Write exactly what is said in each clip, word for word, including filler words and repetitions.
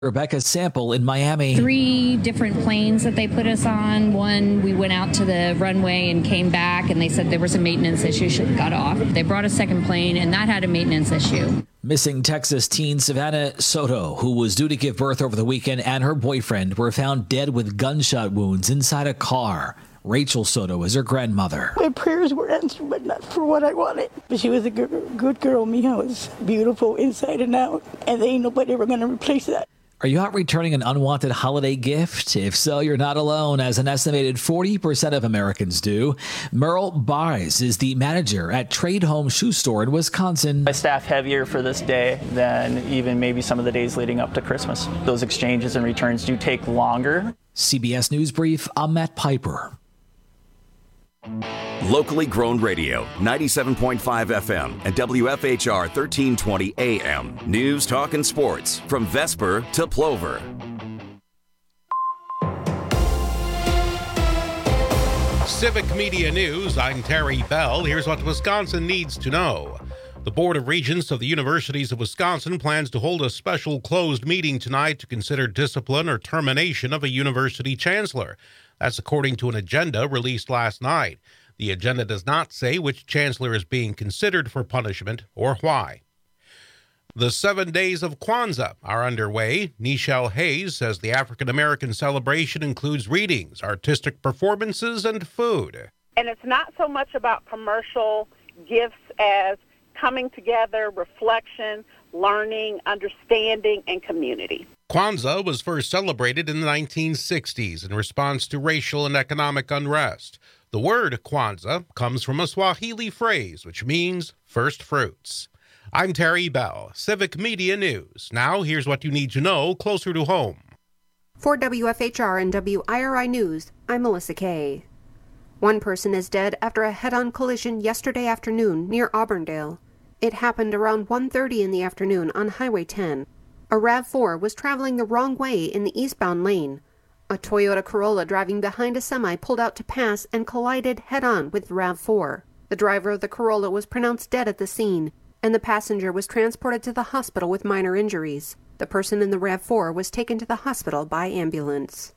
Rebecca Sample in Miami. Three different planes that they put us on. One, we went out to the runway and came back, and they said there was a maintenance issue, should have got off. They brought a second plane, and that had a maintenance issue. Missing Texas teen Savannah Soto, who was due to give birth over the weekend, and her boyfriend were found dead with gunshot wounds inside a car. Rachel Soto is her grandmother. My prayers were answered, but not for what I wanted. But she was a good, good girl. Mija was beautiful inside and out, and there ain't nobody ever going to replace that. Are you out returning an unwanted holiday gift? If so, you're not alone, as an estimated forty percent of Americans do. Merle Baez is the manager at Trade Home Shoe Store in Wisconsin. I staff heavier for this day than even maybe some of the days leading up to Christmas. Those exchanges and returns do take longer. C B S News Brief, I'm Matt Piper. Locally grown radio, ninety-seven point five F M and W F H R thirteen twenty A M. News, talk, and sports from Vesper to Plover. Civic Media News, I'm Terry Bell. Here's what Wisconsin needs to know. The Board of Regents of the Universities of Wisconsin plans to hold a special closed meeting tonight to consider discipline or termination of a university chancellor. That's according to an agenda released last night. The agenda does not say which chancellor is being considered for punishment or why. The seven days of Kwanzaa are underway. Nichelle Hayes says the African-American celebration includes readings, artistic performances, and food. And it's not so much about commercial gifts as coming together, reflection, learning, understanding, and community. Kwanzaa was first celebrated in the nineteen sixties in response to racial and economic unrest. The word Kwanzaa comes from a Swahili phrase which means first fruits. I'm Terry Bell, Civic Media News. Now here's what you need to know closer to home. For W F H R and W I R I News, I'm Melissa Kay. One person is dead after a head-on collision yesterday afternoon near Auburndale. It happened around one thirty in the afternoon on Highway ten. A RAV four was traveling the wrong way in the eastbound lane. A Toyota Corolla driving behind a semi pulled out to pass and collided head-on with the RAV four. The driver of the Corolla was pronounced dead at the scene, and the passenger was transported to the hospital with minor injuries. The person in the RAV four was taken to the hospital by ambulance.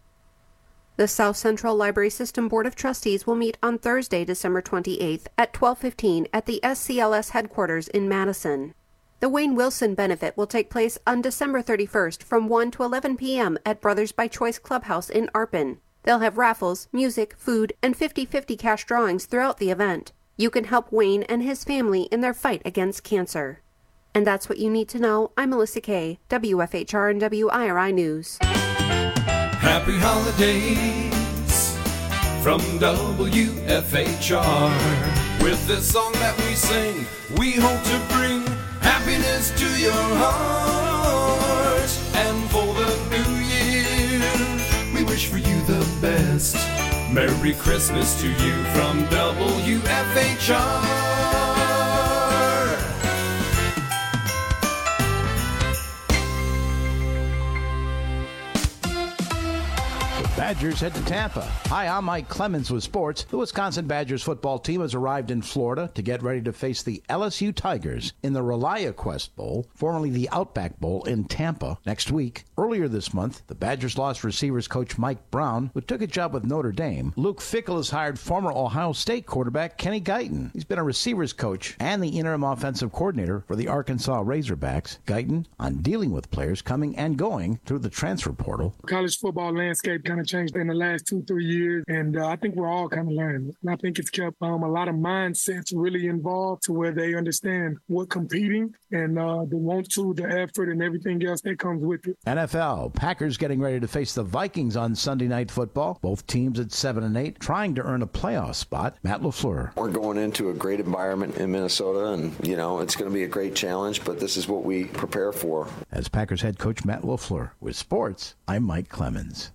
The South Central Library System Board of Trustees will meet on Thursday, December twenty-eighth at twelve fifteen at the S C L S headquarters in Madison. The Wayne Wilson Benefit will take place on December thirty-first from one to eleven p.m. at Brothers by Choice Clubhouse in Arpin. They'll have raffles, music, food, and fifty-fifty cash drawings throughout the event. You can help Wayne and his family in their fight against cancer. And that's what you need to know. I'm Melissa Kay, W F H R and W I R I News. Happy holidays from W F H R. With this song that we sing, we hope to bring happiness to your heart. And for the new year, we wish for you the best. Merry Christmas to you from W F H R. Badgers head to Tampa. Hi, I'm Mike Clemens with sports. The Wisconsin Badgers football team has arrived in Florida to get ready to face the L S U Tigers in the ReliaQuest Bowl, formerly the Outback Bowl, in Tampa next week. Earlier this month, the Badgers lost receivers coach Mike Brown, who took a job with Notre Dame. Luke Fickell has hired former Ohio State quarterback Kenny Guyton. He's been a receivers coach and the interim offensive coordinator for the Arkansas Razorbacks. Guyton on dealing with players coming and going through the transfer portal. College football landscape kind of changed in the last two, three years, and uh, I think we're all kind of learning. And I think it's kept um, a lot of mindsets really involved to where they understand what competing and uh, the want to, the effort, and everything else that comes with it. N F L, Packers getting ready to face the Vikings on Sunday Night Football. Both teams at seven and eight, trying to earn a playoff spot. Matt LaFleur. We're going into a great environment in Minnesota, and, you know, it's going to be a great challenge, but this is what we prepare for. As Packers head coach Matt LaFleur. With sports, I'm Mike Clemens.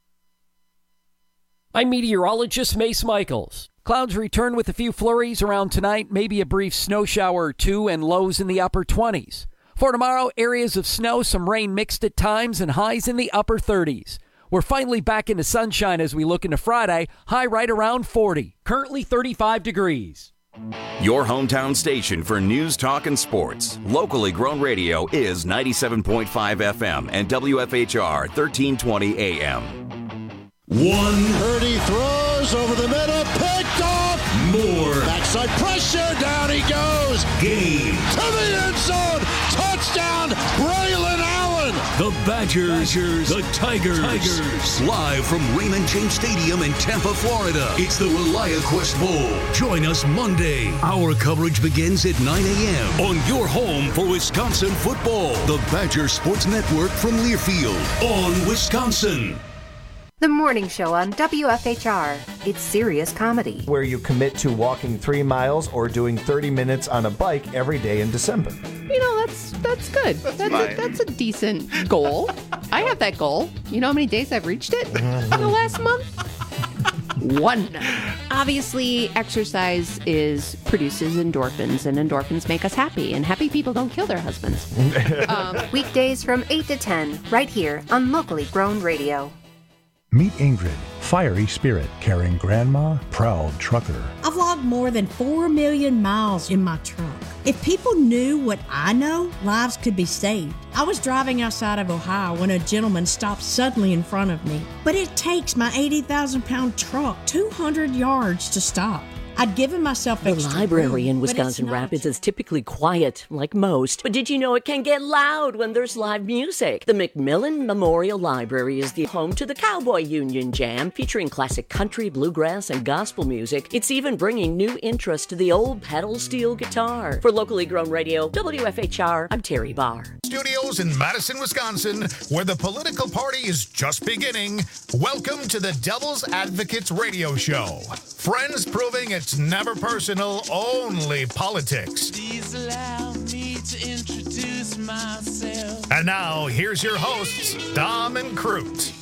I'm meteorologist Mace Michaels. Clouds return with a few flurries around tonight, maybe a brief snow shower or two, and lows in the upper twenties. For tomorrow, areas of snow, some rain mixed at times, and highs in the upper thirties. We're finally back into sunshine as we look into Friday, high right around forty. Currently thirty-five degrees. Your hometown station for news, talk, and sports. Locally grown radio is ninety-seven point five F M and W F H R thirteen twenty A M. One. Purdy throws over the middle, picked off. More. Backside pressure, down he goes. Game. To the end zone. Touchdown, Braylon Allen. The Badgers, Badgers, the Tigers. Tigers. Live from Raymond James Stadium in Tampa, Florida. It's the ReliaQuest Bowl. Join us Monday. Our coverage begins at nine a.m. on your home for Wisconsin football. The Badger Sports Network from Learfield on Wisconsin. The morning show on W F H R. It's serious comedy. Where you commit to walking three miles or doing thirty minutes on a bike every day in December. You know, that's that's good. That's, that's, a, that's a decent goal. I have that goal. You know how many days I've reached it in the last month? One. Obviously, exercise is produces endorphins, and endorphins make us happy, and happy people don't kill their husbands. um, Weekdays from eight to ten, right here on Locally Grown Radio. Meet Ingrid, fiery spirit, caring grandma, proud trucker. I've logged more than four million miles in my truck. If people knew what I know, lives could be saved. I was driving outside of Ohio when a gentleman stopped suddenly in front of me. But it takes my eighty thousand pound truck two hundred yards to stop. I'd given myself The extra library room, in but it's Wisconsin not. Rapids is typically quiet, like most. But did you know it can get loud when there's live music? The McMillan Memorial Library is the home to the Cowboy Union Jam, featuring classic country, bluegrass, and gospel music. It's even bringing new interest to the old pedal steel guitar. For Locally Grown Radio, W F H R, I'm Terry Barr. Studios in Madison, Wisconsin, where the political party is just beginning. Welcome to the Devil's Advocates Radio Show. Friends proving it's never personal, only politics. Please allow me to introduce myself. And now, here's your hosts, Dom and Crute.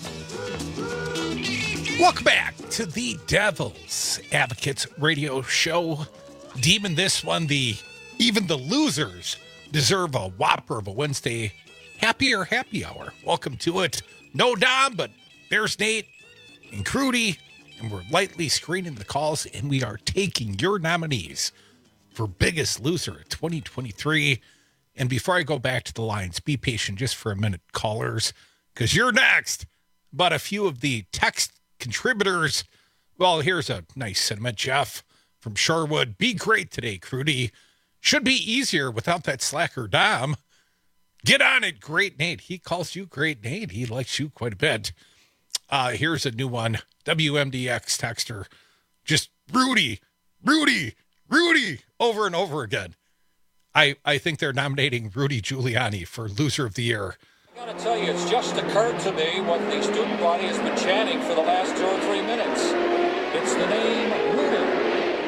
Welcome back to the Devil's Advocates Radio Show. Demon, this one, the even the losers deserve a whopper of a Wednesday happier happy hour. Welcome to it. No Dom, but there's Nate and Crudy, and we're lightly screening the calls, and we are taking your nominees for Biggest Loser twenty twenty-three. And before I go back to the lines, be patient just for a minute, callers, because you're next. But a few of the text contributors, well, here's a nice sentiment. Jeff from Shorewood, be great today, Crudy. Should be easier without that slacker Dom. Get on it, Great Nate. He calls you Great Nate. He likes you quite a bit. Uh, here's a new one. W M D X texter. Just Rudy, Rudy, Rudy over and over again. I, I think they're nominating Rudy Giuliani for Loser of the Year. I gotta tell you, it's just occurred to me what the student body has been chanting for the last two or three minutes. It's the name Rudy.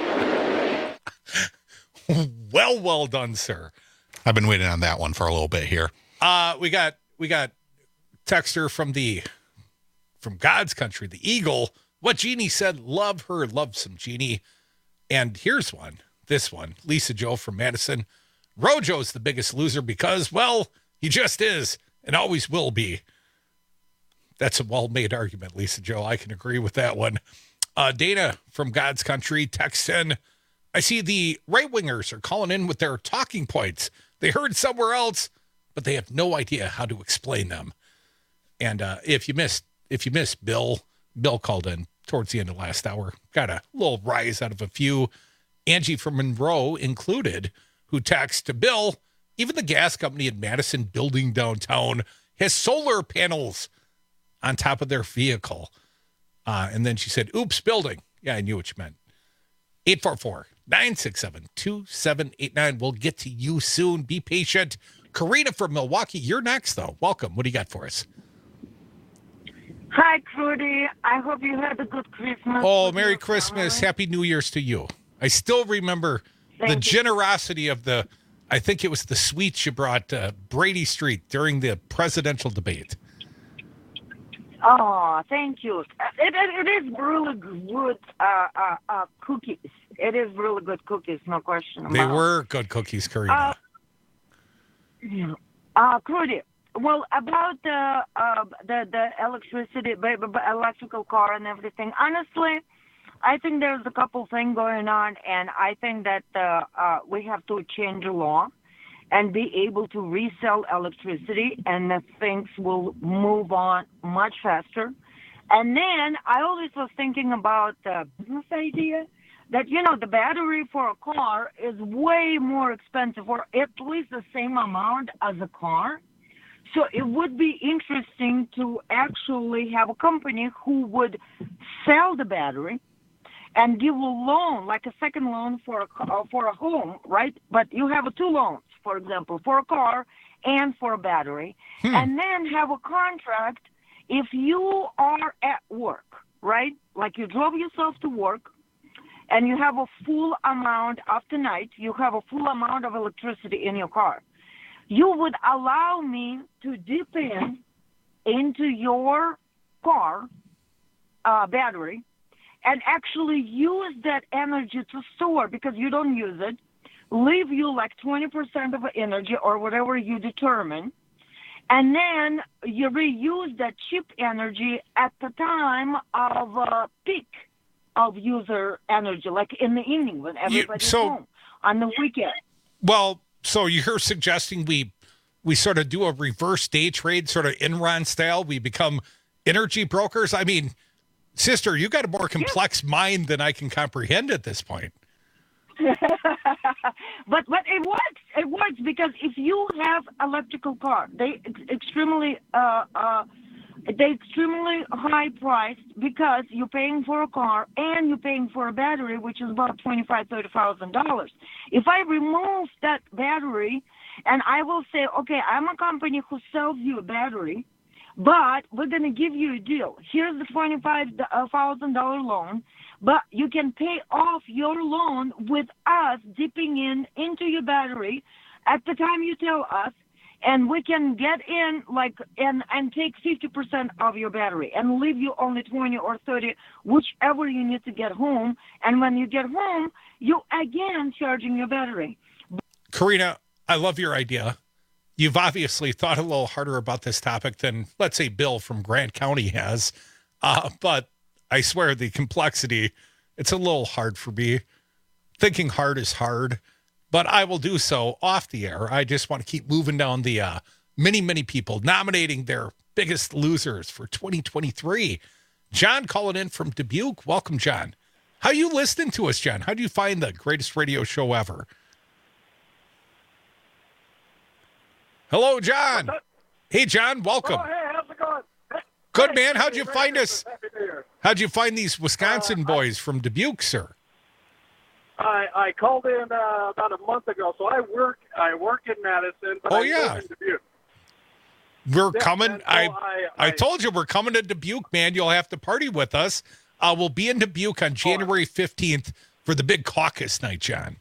Well, well done, sir. I've been waiting on that one for a little bit here. Uh, we got we got texter from the from God's country, the Eagle. What Jeannie said, love her, love some Jeannie. And here's one, this one, Lisa Joe from Madison. Rojo's the biggest loser because, well, he just is and always will be. That's a well-made argument, Lisa Joe. I can agree with that one. Uh, Dana from God's country texts in, I see the right-wingers are calling in with their talking points. They heard somewhere else, but they have no idea how to explain them. And uh, if you missed, if you missed Bill, Bill called in towards the end of last hour. Got a little rise out of a few. Angie from Monroe included, who texted to Bill, even the gas company in Madison building downtown has solar panels on top of their vehicle. Uh, and then she said, oops, building. Yeah, I knew what you meant. eight four four, nine six seven, two seven eight nine. We'll get to you soon. Be patient. Karina from Milwaukee, you're next, though. Welcome. What do you got for us? Hi, Crudy. I hope you had a good Christmas. Oh, Merry Christmas. Family. Happy New Year's to you. I still remember Thank the you. generosity of the, I think it was the sweets you brought to Brady Street during the presidential debate. Oh, thank you. It, it, it is really good uh, uh, uh, cookies. It is really good cookies, no question about it. They were good cookies, Karina. Uh, uh, Crudy, well, about the, uh, the the electricity, the electrical car and everything, honestly, I think there's a couple things going on, and I think that uh, uh, we have to change the law and be able to resell electricity, and that things will move on much faster. And then I always was thinking about the business idea that, you know, the battery for a car is way more expensive, or at least the same amount as a car. So it would be interesting to actually have a company who would sell the battery and give a loan, like a second loan for a car, for a home, right? But you have two loans, for example, for a car and for a battery, hmm. and then have a contract if you are at work, right? Like you drove yourself to work, and you have a full amount after night, you have a full amount of electricity in your car. You would allow me to dip in into your car uh, battery and actually use that energy to store, because you don't use it, leave you like twenty percent of the energy or whatever you determine, and then you reuse that cheap energy at the time of uh, peak of user energy, like in the evening when everybody's so, home, on the weekend. Well, so you're suggesting we we sort of do a reverse day trade, sort of Enron style. We become energy brokers. I mean, sister, you got a more complex yeah. mind than I can comprehend at this point. but but it works. It works because if you have electrical car, they ex- extremely uh, uh, they extremely high priced because you're paying for a car and you're paying for a battery, which is about twenty five thirty thousand dollars. If I remove that battery, and I will say, okay, I'm a company who sells you a battery, but we're going to give you a deal. Here's the twenty-five thousand dollars loan, but you can pay off your loan with us dipping in into your battery at the time you tell us, and we can get in like and and take fifty percent of your battery and leave you only twenty or thirty, whichever you need to get home. And when you get home, you again charging your battery. Karina, I love your idea. You've obviously thought a little harder about this topic than, let's say, Bill from Grant County has. Uh, but I swear the complexity, it's a little hard for me. Thinking hard is hard, but I will do so off the air. I just want to keep moving down the uh, many, many people nominating their biggest losers for twenty twenty-three. John calling in from Dubuque. Welcome, John. How you listening to us, John? How do you find the greatest radio show ever? Hello, John. Hey, John, welcome. Oh, hey, how's it going? Good, hey, man. How'd you hey, find us? How'd you find these Wisconsin uh, boys from Dubuque, sir? I I called in uh, about a month ago. So I work I work in Madison, but oh, I yeah. live in Dubuque. We're yeah, coming. So I, I, I I told you we're coming to Dubuque, man. You'll have to party with us. Uh, we'll be in Dubuque on January fifteenth for the big caucus night, John.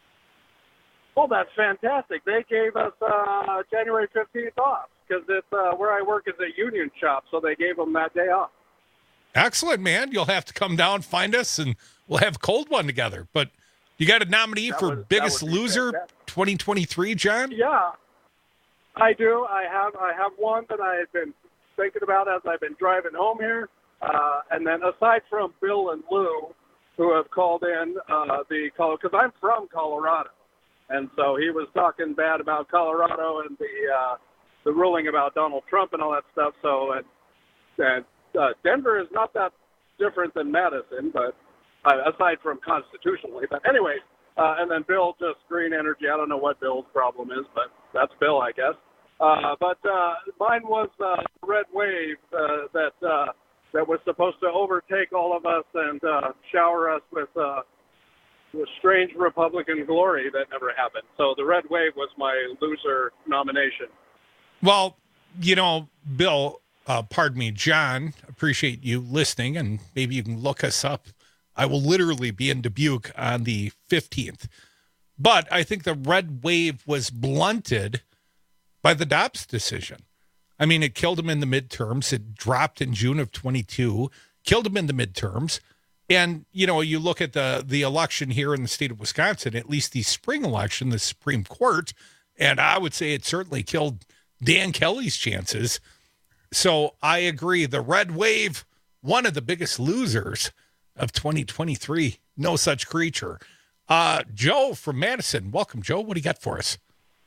Oh, that's fantastic. They gave us uh, January fifteenth off because it's uh, where I work is a union shop, so they gave them that day off. Excellent, man. You'll have to come down, find us, and we'll have a cold one together. But you got a nominee that for would, biggest be loser fantastic. twenty twenty-three, John? Yeah, I do. I have I have one that I've been thinking about as I've been driving home here. Uh, and then aside from Bill and Lou, who have called in uh, the call, because I'm from Colorado. And so he was talking bad about Colorado and the uh, the ruling about Donald Trump and all that stuff. So and, and uh, Denver is not that different than Madison, but uh, aside from constitutionally. But anyway, uh, and then Bill, just green energy. I don't know what Bill's problem is, but that's Bill, I guess. Uh, but uh, mine was uh, red wave uh, that uh, that was supposed to overtake all of us and uh, shower us with. Uh, with strange Republican glory that never happened. So the red wave was my loser nomination. Well, you know, Bill, uh, pardon me, John, appreciate you listening, and maybe you can look us up. I will literally be in Dubuque on the fifteenth. But I think the red wave was blunted by the Dobbs decision. I mean, it killed him in the midterms. It dropped in June of twenty-two, killed him in the midterms. And, you know, you look at the the election here in the state of Wisconsin, at least the spring election, the Supreme Court, and I would say it certainly killed Dan Kelly's chances. So I agree. The red wave, one of the biggest losers. of twenty twenty-three. No such creature. Uh, Joe from Madison. Welcome, Joe. What do you got for us?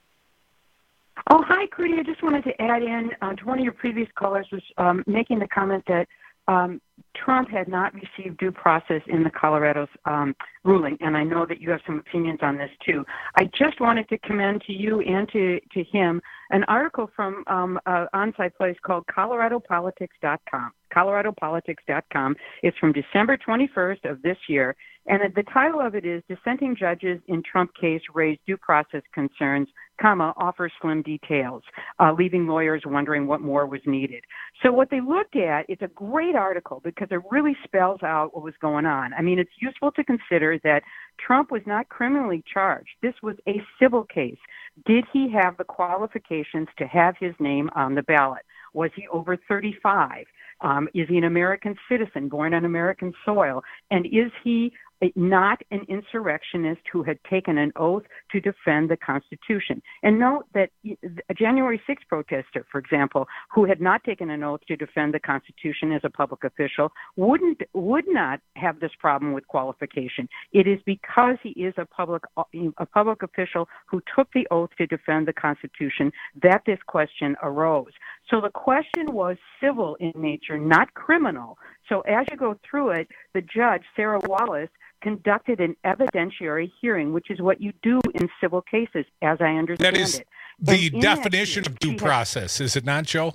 Oh, hi, Crudy. I just wanted to add in uh, to one of your previous callers was um, making the comment that um, Trump had not received due process in the Colorado's um, ruling, and I know that you have some opinions on this too. I just wanted to commend to you and to, to him an article from um, an on-site place called Colorado Politics dot com. Colorado Politics dot com. It's from December twenty-first of this year, and the title of it is Dissenting Judges in Trump Case Raise Due Process Concerns, comma, offer slim details, uh, leaving lawyers wondering what more was needed. So what they looked at, it's a great article because it really spells out what was going on. I mean, it's useful to consider that Trump was not criminally charged. This was a civil case. Did he have the qualifications to have his name on the ballot? Was he over thirty-five? Um, is he an American citizen born on American soil? And is he not an insurrectionist who had taken an oath to defend the Constitution? And note that a January sixth protester, for example, who had not taken an oath to defend the Constitution as a public official, wouldn't would not have this problem with qualification. It is because he is a public a public official who took the oath to defend the Constitution that this question arose. So the question was civil in nature, not criminal. So as you go through it, the judge, Sarah Wallace, conducted an evidentiary hearing, which is what you do in civil cases, as I understand that is it. The definition of due process, is it not, Joe?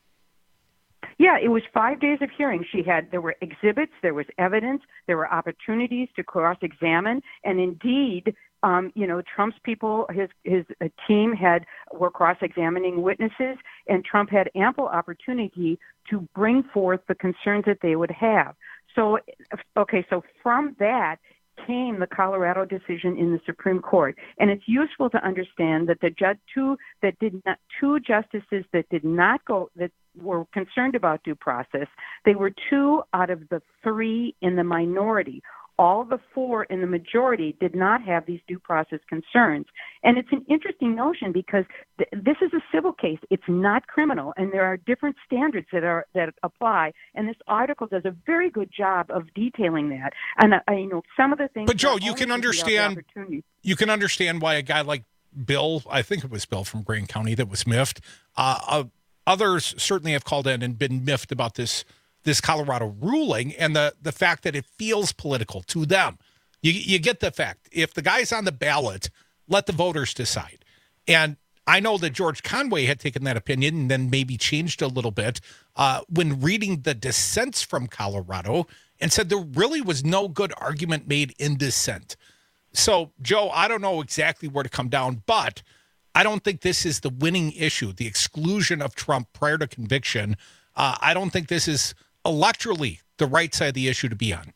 Yeah, it was five days of hearing. She had, there were exhibits, there was evidence, there were opportunities to cross-examine, and indeed, um, you know, Trump's people, his his uh, team had were cross-examining witnesses, and Trump had ample opportunity to bring forth the concerns that they would have. So, okay, so from that came the Colorado decision in the Supreme Court, and it's useful to understand that the judge two that did not two justices that did not go that were concerned about due process. They were two out of the three in the minority. All the four in the majority did not have these due process concerns. And it's an interesting notion because th- this is a civil case. It's not criminal, and there are different standards that are that apply. And this article does a very good job of detailing that. And uh, you know, some of the things. But Joe, you can understand. You can understand why a guy like Bill, I think it was Bill from Greene County, that was miffed. Uh, uh, others certainly have called in and been miffed about this. this Colorado ruling and the, the fact that it feels political to them. You, you get the fact. If the guy's on the ballot, let the voters decide. And I know that George Conway had taken that opinion and then maybe changed a little bit uh, when reading the dissents from Colorado and said there really was no good argument made in dissent. So, Joe, I don't know exactly where to come down, but I don't think this is the winning issue, the exclusion of Trump prior to conviction. Uh, I don't think this is electorally the right side of the issue to be on.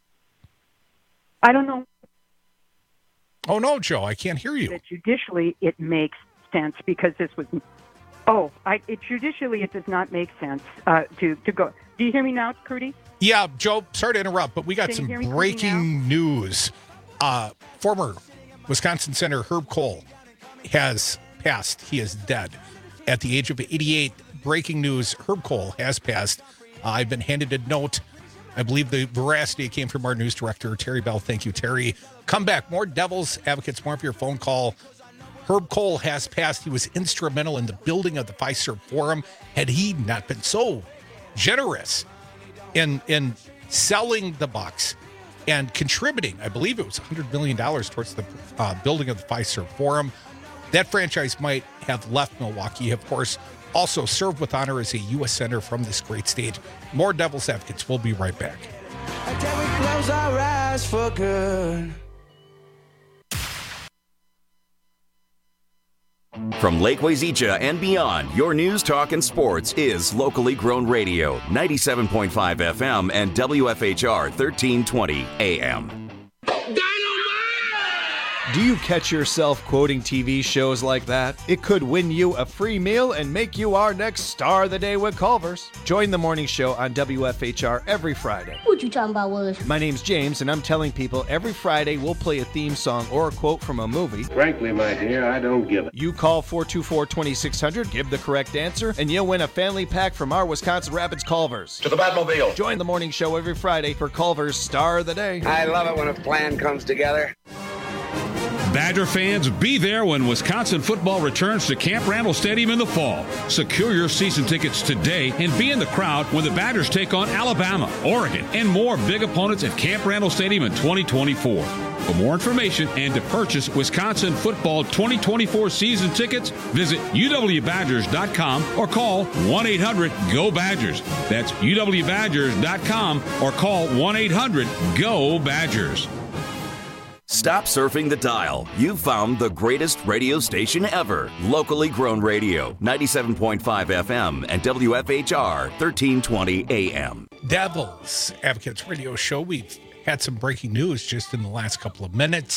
I don't know. Oh, no, Joe, I can't hear you. That judicially, it makes sense because this was, oh, I, it, judicially, it does not make sense uh, to, to go. Do you hear me now, Crudy? Yeah, Joe, sorry to interrupt, but we got Can some you hear me, breaking news. Uh, former Wisconsin Senator Herb Kohl has passed. He is dead at the age of eighty-eight. Breaking news, Herb Kohl has passed. Uh, I've been handed a note. I believe the veracity came from our news director, Terry Bell. Thank you, Terry. Come back. More Devil's Advocates, more of your phone call. Herb Kohl has passed. He was instrumental in the building of the Fiserv Forum. Had he not been so generous in, in selling the Bucks and contributing, I believe it was one hundred million dollars towards the uh, building of the Fiserv Forum, that franchise might have left Milwaukee. Of course, also served with honor as a U S Senator from this great state. More Devil's Advocates. We'll be right back. Until we close our eyes for good. From Lake Wazeecha and beyond, your news, talk, and sports is locally grown radio, ninety-seven point five F M and W F H R thirteen twenty A M. Do you catch yourself quoting T V shows like that? It could win you a free meal and make you our next star of the day with Culver's. Join the morning show on W F H R every Friday. What you talking about, Willis? My name's James, and I'm telling people every Friday we'll play a theme song or a quote from a movie. Frankly, my dear, I don't give it. You call four two four, two six zero zero, give the correct answer, and you'll win a family pack from our Wisconsin Rapids Culver's. To the Batmobile. Join the morning show every Friday for Culver's Star of the Day. I love it when a plan comes together. Badger fans, be there when Wisconsin football returns to Camp Randall Stadium in the fall. Secure your season tickets today and be in the crowd when the Badgers take on Alabama, Oregon, and more big opponents at Camp Randall Stadium in twenty twenty-four. For more information and to purchase Wisconsin football twenty twenty-four season tickets, visit U W Badgers dot com or call one eight hundred G O Badgers. That's U W Badgers dot com or call one eight hundred G O Badgers. Stop surfing the dial. You've found the greatest radio station ever. Locally grown radio, ninety-seven point five F M and W F H R, thirteen twenty A M. Devil's Advocates Radio Show. We've had some breaking news just in the last couple of minutes.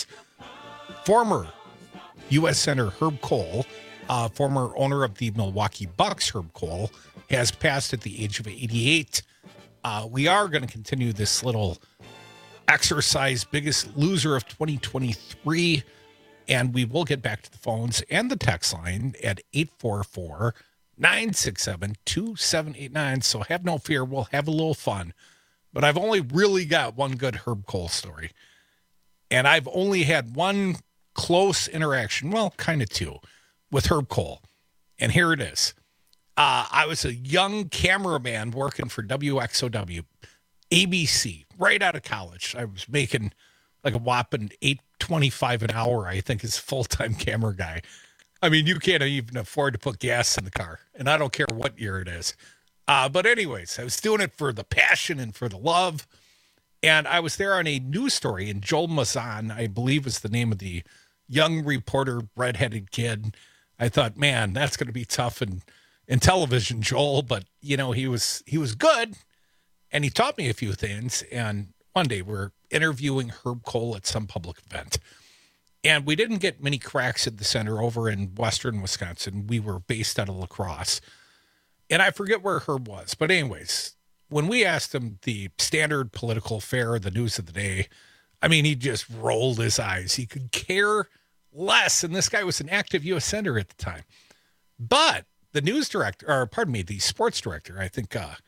Former U S Senator Herb Kohl, uh, former owner of the Milwaukee Bucks, Herb Kohl, has passed at the age of eighty-eight. Uh, we are going to continue this little exercise, biggest loser of twenty twenty-three, and we will get back to the phones and the text line at eight four four, nine six seven, two seven eight nine. So have no fear, we'll have a little fun. But I've only really got one good Herb Kohl story, and I've only had one close interaction, well, kind of two, with Herb Kohl, and here it is. Uh, I was a young cameraman working for W X O W, A B C, right out of college. I was making like a whopping eight twenty-five an hour, I think, as a full-time camera guy. I mean, you can't even afford to put gas in the car, and I don't care what year it is. Uh, but anyways, I was doing it for the passion and for the love, and I was there on a news story, and Joel Mazan, I believe was the name of the young reporter, redheaded kid. I thought, man, that's going to be tough in, in television, Joel, but, you know, he was he was good. And he taught me a few things. And one day we're interviewing Herb Kohl at some public event. And we didn't get many cracks at the center over in western Wisconsin. We were based out of La Crosse. And I forget where Herb was. But anyways, when we asked him the standard political fare, the news of the day, I mean, he just rolled his eyes. He could care less. And this guy was an active U S senator at the time. But the news director, or pardon me, the sports director, I think, uh,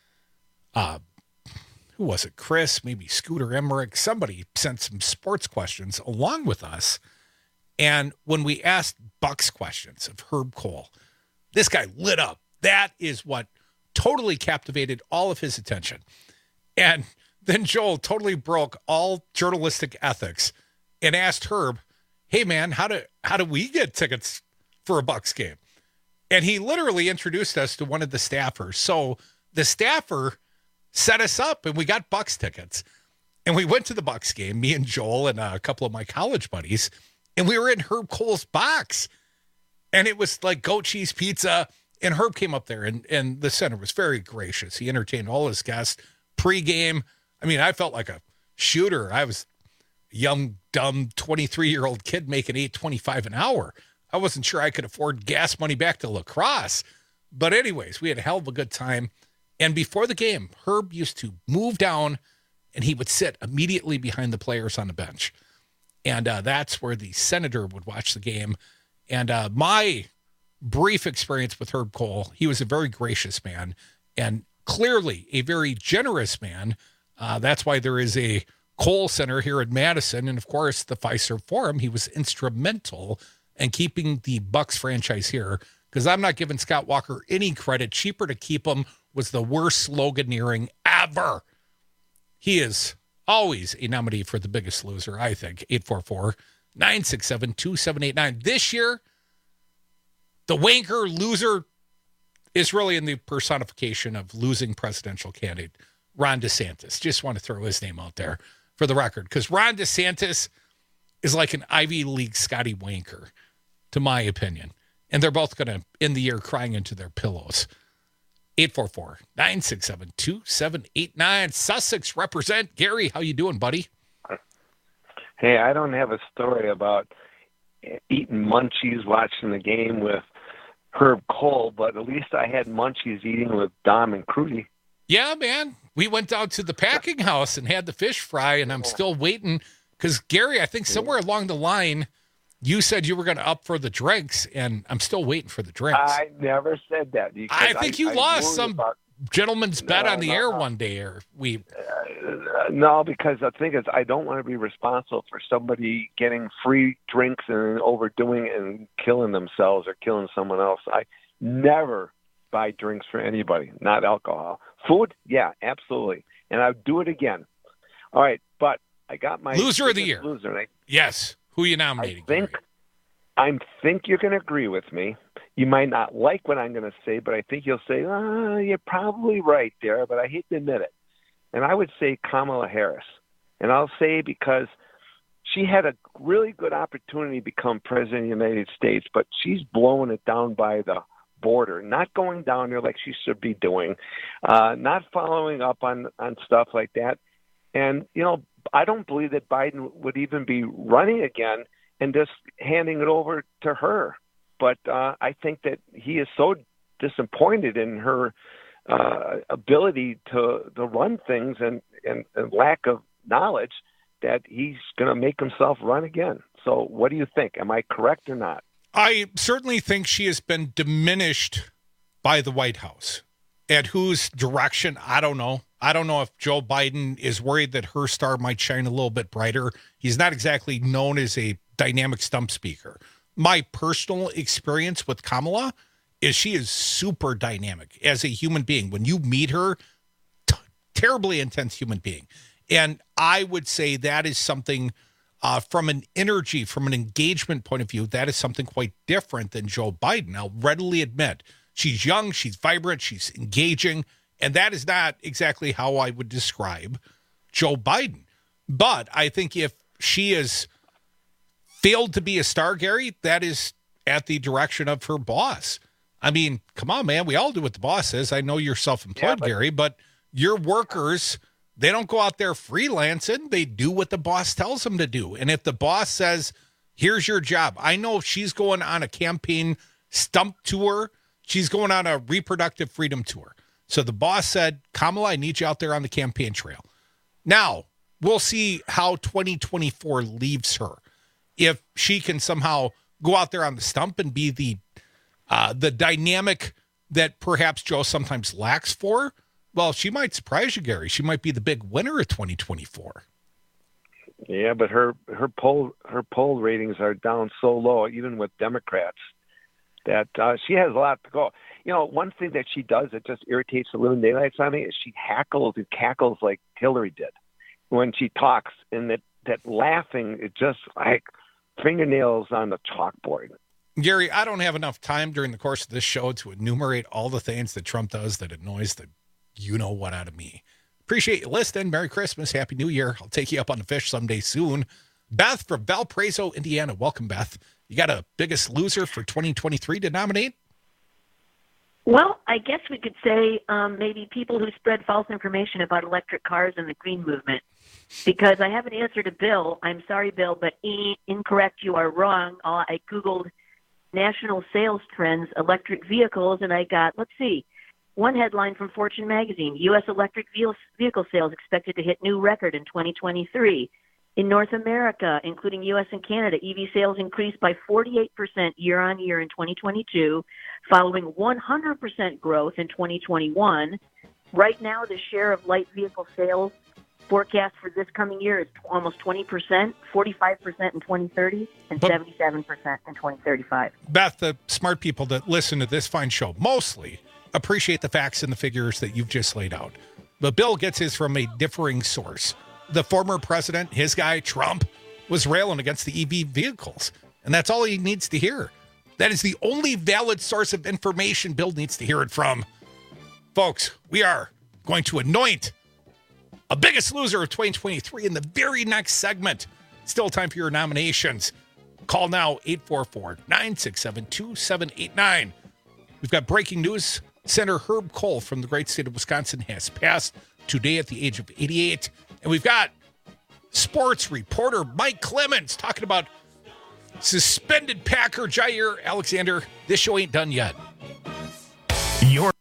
Uh, who was it? Chris, maybe Scooter Emmerich. Somebody sent some sports questions along with us. And when we asked Bucks questions of Herb Kohl, this guy lit up. That is what totally captivated all of his attention. And then Joel totally broke all journalistic ethics and asked Herb, hey, man, how do, how do we get tickets for a Bucks game? And he literally introduced us to one of the staffers. So the staffer set us up, and we got Bucks tickets. And we went to the Bucks game, me and Joel and a couple of my college buddies, and we were in Herb Kohl's box. And it was like goat cheese pizza. And Herb came up there, and, and the center was very gracious. He entertained all his guests pregame. I mean, I felt like a shooter. I was a young, dumb twenty-three-year-old kid making eight twenty-five an hour. I wasn't sure I could afford gas money back to La Crosse. But anyways, we had a hell of a good time. And before the game, Herb used to move down, and he would sit immediately behind the players on the bench. And uh, that's where the senator would watch the game. And uh, my brief experience with Herb Kohl, he was a very gracious man and clearly a very generous man. Uh, that's why there is a Kohl Center here in Madison. And, of course, the Fiserv Forum. He was instrumental in keeping the Bucks franchise here, because I'm not giving Scott Walker any credit. Cheaper to keep him was the worst sloganeering ever. He is always a nominee for the biggest loser, I think. eight four four, nine six seven, two seven eight nine. This year, the wanker loser is really in the personification of losing presidential candidate Ron DeSantis. Just want to throw his name out there for the record, because Ron DeSantis is like an Ivy League Scotty Wanker, to my opinion. And they're both going to end the year crying into their pillows. eight four four, nine six seven, two seven eight nine. Sussex represent. Gary, how you doing, buddy? Hey, I don't have a story about eating munchies watching the game with Herb Cole, but at least I had munchies eating with Dom and Crudy. Yeah, man. We went down to the packing house and had the fish fry, and I'm still waiting because, Gary, I think somewhere along the line, you said you were going to up for the drinks, and I'm still waiting for the drinks. I never said that. I think you I, lost I some about, gentleman's bet no, on the no, air no. one day. Or we. Uh, no, because the thing is, I don't want to be responsible for somebody getting free drinks and overdoing it and killing themselves or killing someone else. I never buy drinks for anybody, not alcohol. Food, yeah, absolutely. And I'll do it again. All right, but I got my Loser of the year. Loser. I, yes. Who are you nominating? I think, I think you're going to agree with me. You might not like what I'm going to say, but I think you'll say, oh, you're probably right there, but I hate to admit it. And I would say Kamala Harris. And I'll say because she had a really good opportunity to become president of the United States, but she's blowing it down by the border, not going down there like she should be doing, uh, not following up on, on stuff like that. And, you know, I don't believe that Biden would even be running again and just handing it over to her. But uh, I think that he is so disappointed in her uh, ability to, to run things and, and, and lack of knowledge that he's going to make himself run again. So what do you think? Am I correct or not? I certainly think she has been diminished by the White House. At whose direction, I don't know. I don't know if Joe Biden is worried that her star might shine a little bit brighter. He's not exactly known as a dynamic stump speaker. My personal experience with Kamala is she is super dynamic as a human being. When you meet her, t- terribly intense human being. And I would say that is something uh, from an energy, from an engagement point of view, that is something quite different than Joe Biden. I'll readily admit she's young, she's vibrant, she's engaging, and that is not exactly how I would describe Joe Biden. But I think if she is failed to be a star, Gary, that is at the direction of her boss. I mean, come on, man. We all do what the boss says. I know you're self-employed, yeah, but- Gary, but your workers, they don't go out there freelancing. They do what the boss tells them to do. And if the boss says, here's your job. I know if she's going on a campaign stump tour, she's going on a reproductive freedom tour. So the boss said, Kamala, I need you out there on the campaign trail. Now, we'll see how twenty twenty-four leaves her. If she can somehow go out there on the stump and be the uh, the dynamic that perhaps Joe sometimes lacks for, well, she might surprise you, Gary. She might be the big winner of twenty twenty-four. Yeah, but her her poll her poll ratings are down so low, even with Democrats, that uh, she has a lot to go. You know, one thing that she does that just irritates the living daylights on me is she hackles and cackles like Hillary did when she talks, and that that laughing is just like fingernails on the chalkboard. Gary, I don't have enough time during the course of this show to enumerate all the things that Trump does that annoys the you-know-what out of me. Appreciate you listening. Merry Christmas. Happy New Year. I'll take you up on the fish someday soon. Beth from Valparaiso, Indiana. Welcome, Beth. You got a biggest loser for twenty twenty-three to nominate? Well, I guess we could say um, maybe people who spread false information about electric cars and the green movement. Because I have an answer to Bill. I'm sorry, Bill, but e- incorrect. You are wrong. Uh, I Googled national sales trends, electric vehicles, and I got, let's see, one headline from Fortune magazine, U S electric vehicle sales expected to hit new record in twenty twenty-three. In North America, including U S and Canada, E V sales increased by forty-eight percent year on year in twenty twenty-two, following one hundred percent growth in twenty twenty-one. Right now, the share of light vehicle sales forecast for this coming year is almost twenty percent, forty-five percent in twenty thirty, and but, seventy-seven percent in twenty thirty-five. Beth, the smart people that listen to this fine show mostly appreciate the facts and the figures that you've just laid out. But Bill gets his from a differing source. The former president, his guy, Trump, was railing against the E V vehicles. And that's all he needs to hear. That is the only valid source of information Bill needs to hear it from. Folks, we are going to anoint a biggest loser of twenty twenty-three in the very next segment. Still time for your nominations. Call now, eight four four, nine six seven, two seven eight nine. We've got breaking news. Senator Herb Cole from the great state of Wisconsin has passed today at the age of eighty-eight. And we've got sports reporter Mike Clemens talking about suspended Packer Jair Alexander. This show ain't done yet. Your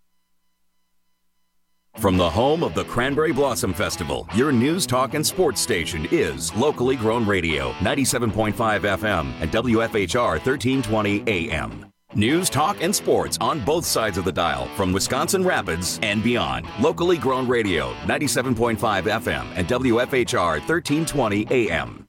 From the home of the Cranberry Blossom Festival, your news, talk, and sports station is Locally Grown Radio, ninety-seven point five F M and W F H R thirteen twenty A M. News, talk, and sports on both sides of the dial from Wisconsin Rapids and beyond. Locally Grown Radio, ninety-seven point five F M and W F H R thirteen twenty A M.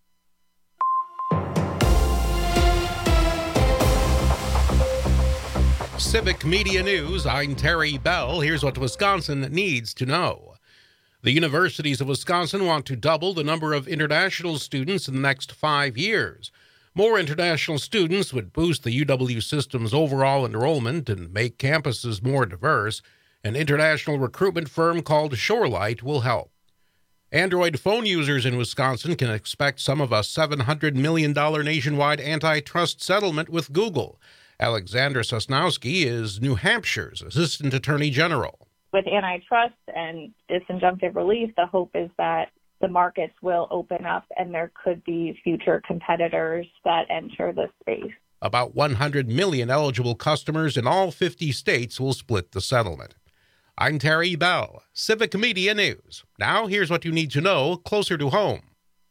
Civic Media News, I'm Terry Bell. Here's what Wisconsin needs to know. The universities of Wisconsin want to double the number of international students in the next five years. More international students would boost the U W system's overall enrollment and make campuses more diverse. An international recruitment firm called Shorelight will help. Android phone users in Wisconsin can expect some of a seven hundred million dollars nationwide antitrust settlement with Google. Alexandra Sosnowski is New Hampshire's Assistant Attorney General. With antitrust and disinjunctive relief, the hope is that the markets will open up and there could be future competitors that enter the space. About one hundred million eligible customers in all fifty states will split the settlement. I'm Terry Bell, Civic Media News. Now here's what you need to know closer to home.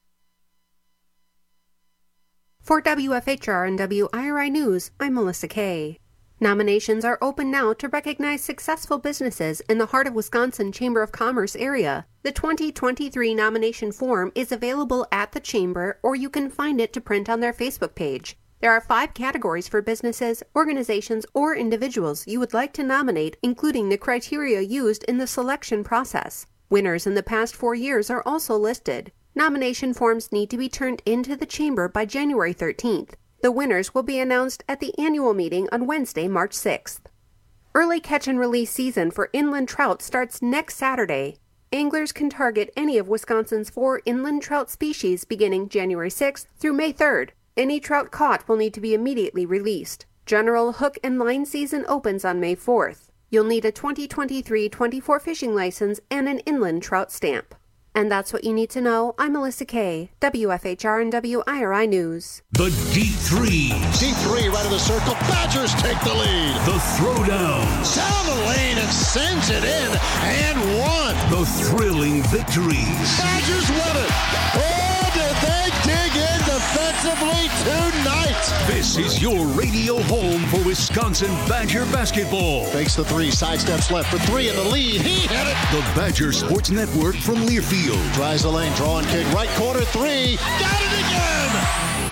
For W F H R and W I R I News, I'm Melissa Kay. Nominations are open now to recognize successful businesses in the Heart of Wisconsin Chamber of Commerce area. The twenty twenty-three nomination form is available at the Chamber, or you can find it to print on their Facebook page. There are five categories for businesses, organizations, or individuals you would like to nominate, including the criteria used in the selection process. Winners in the past four years are also listed. Nomination forms need to be turned into the Chamber by January thirteenth. The winners will be announced at the annual meeting on Wednesday, March sixth. Early catch and release season for inland trout starts next Saturday. Anglers can target any of Wisconsin's four inland trout species beginning January sixth through May third. Any trout caught will need to be immediately released. General hook and line season opens on May fourth. You'll need a twenty twenty-three twenty-four fishing license and an inland trout stamp. And that's what you need to know. I'm Melissa Kay, W F H R and W I R I News. The deep threes. Deep three, right of the circle. Badgers take the lead. The throwdowns. Down the lane and sends it in and one. The thrilling victories. Badgers win it. Oh, did they dig in defensively tonight? This is your radio home for Wisconsin Badger basketball. Fakes the three, sidesteps left for three in the lead. He hit it. The Badger Sports Network from Learfield. Tries the lane, draw and kick, right corner three. Got it again!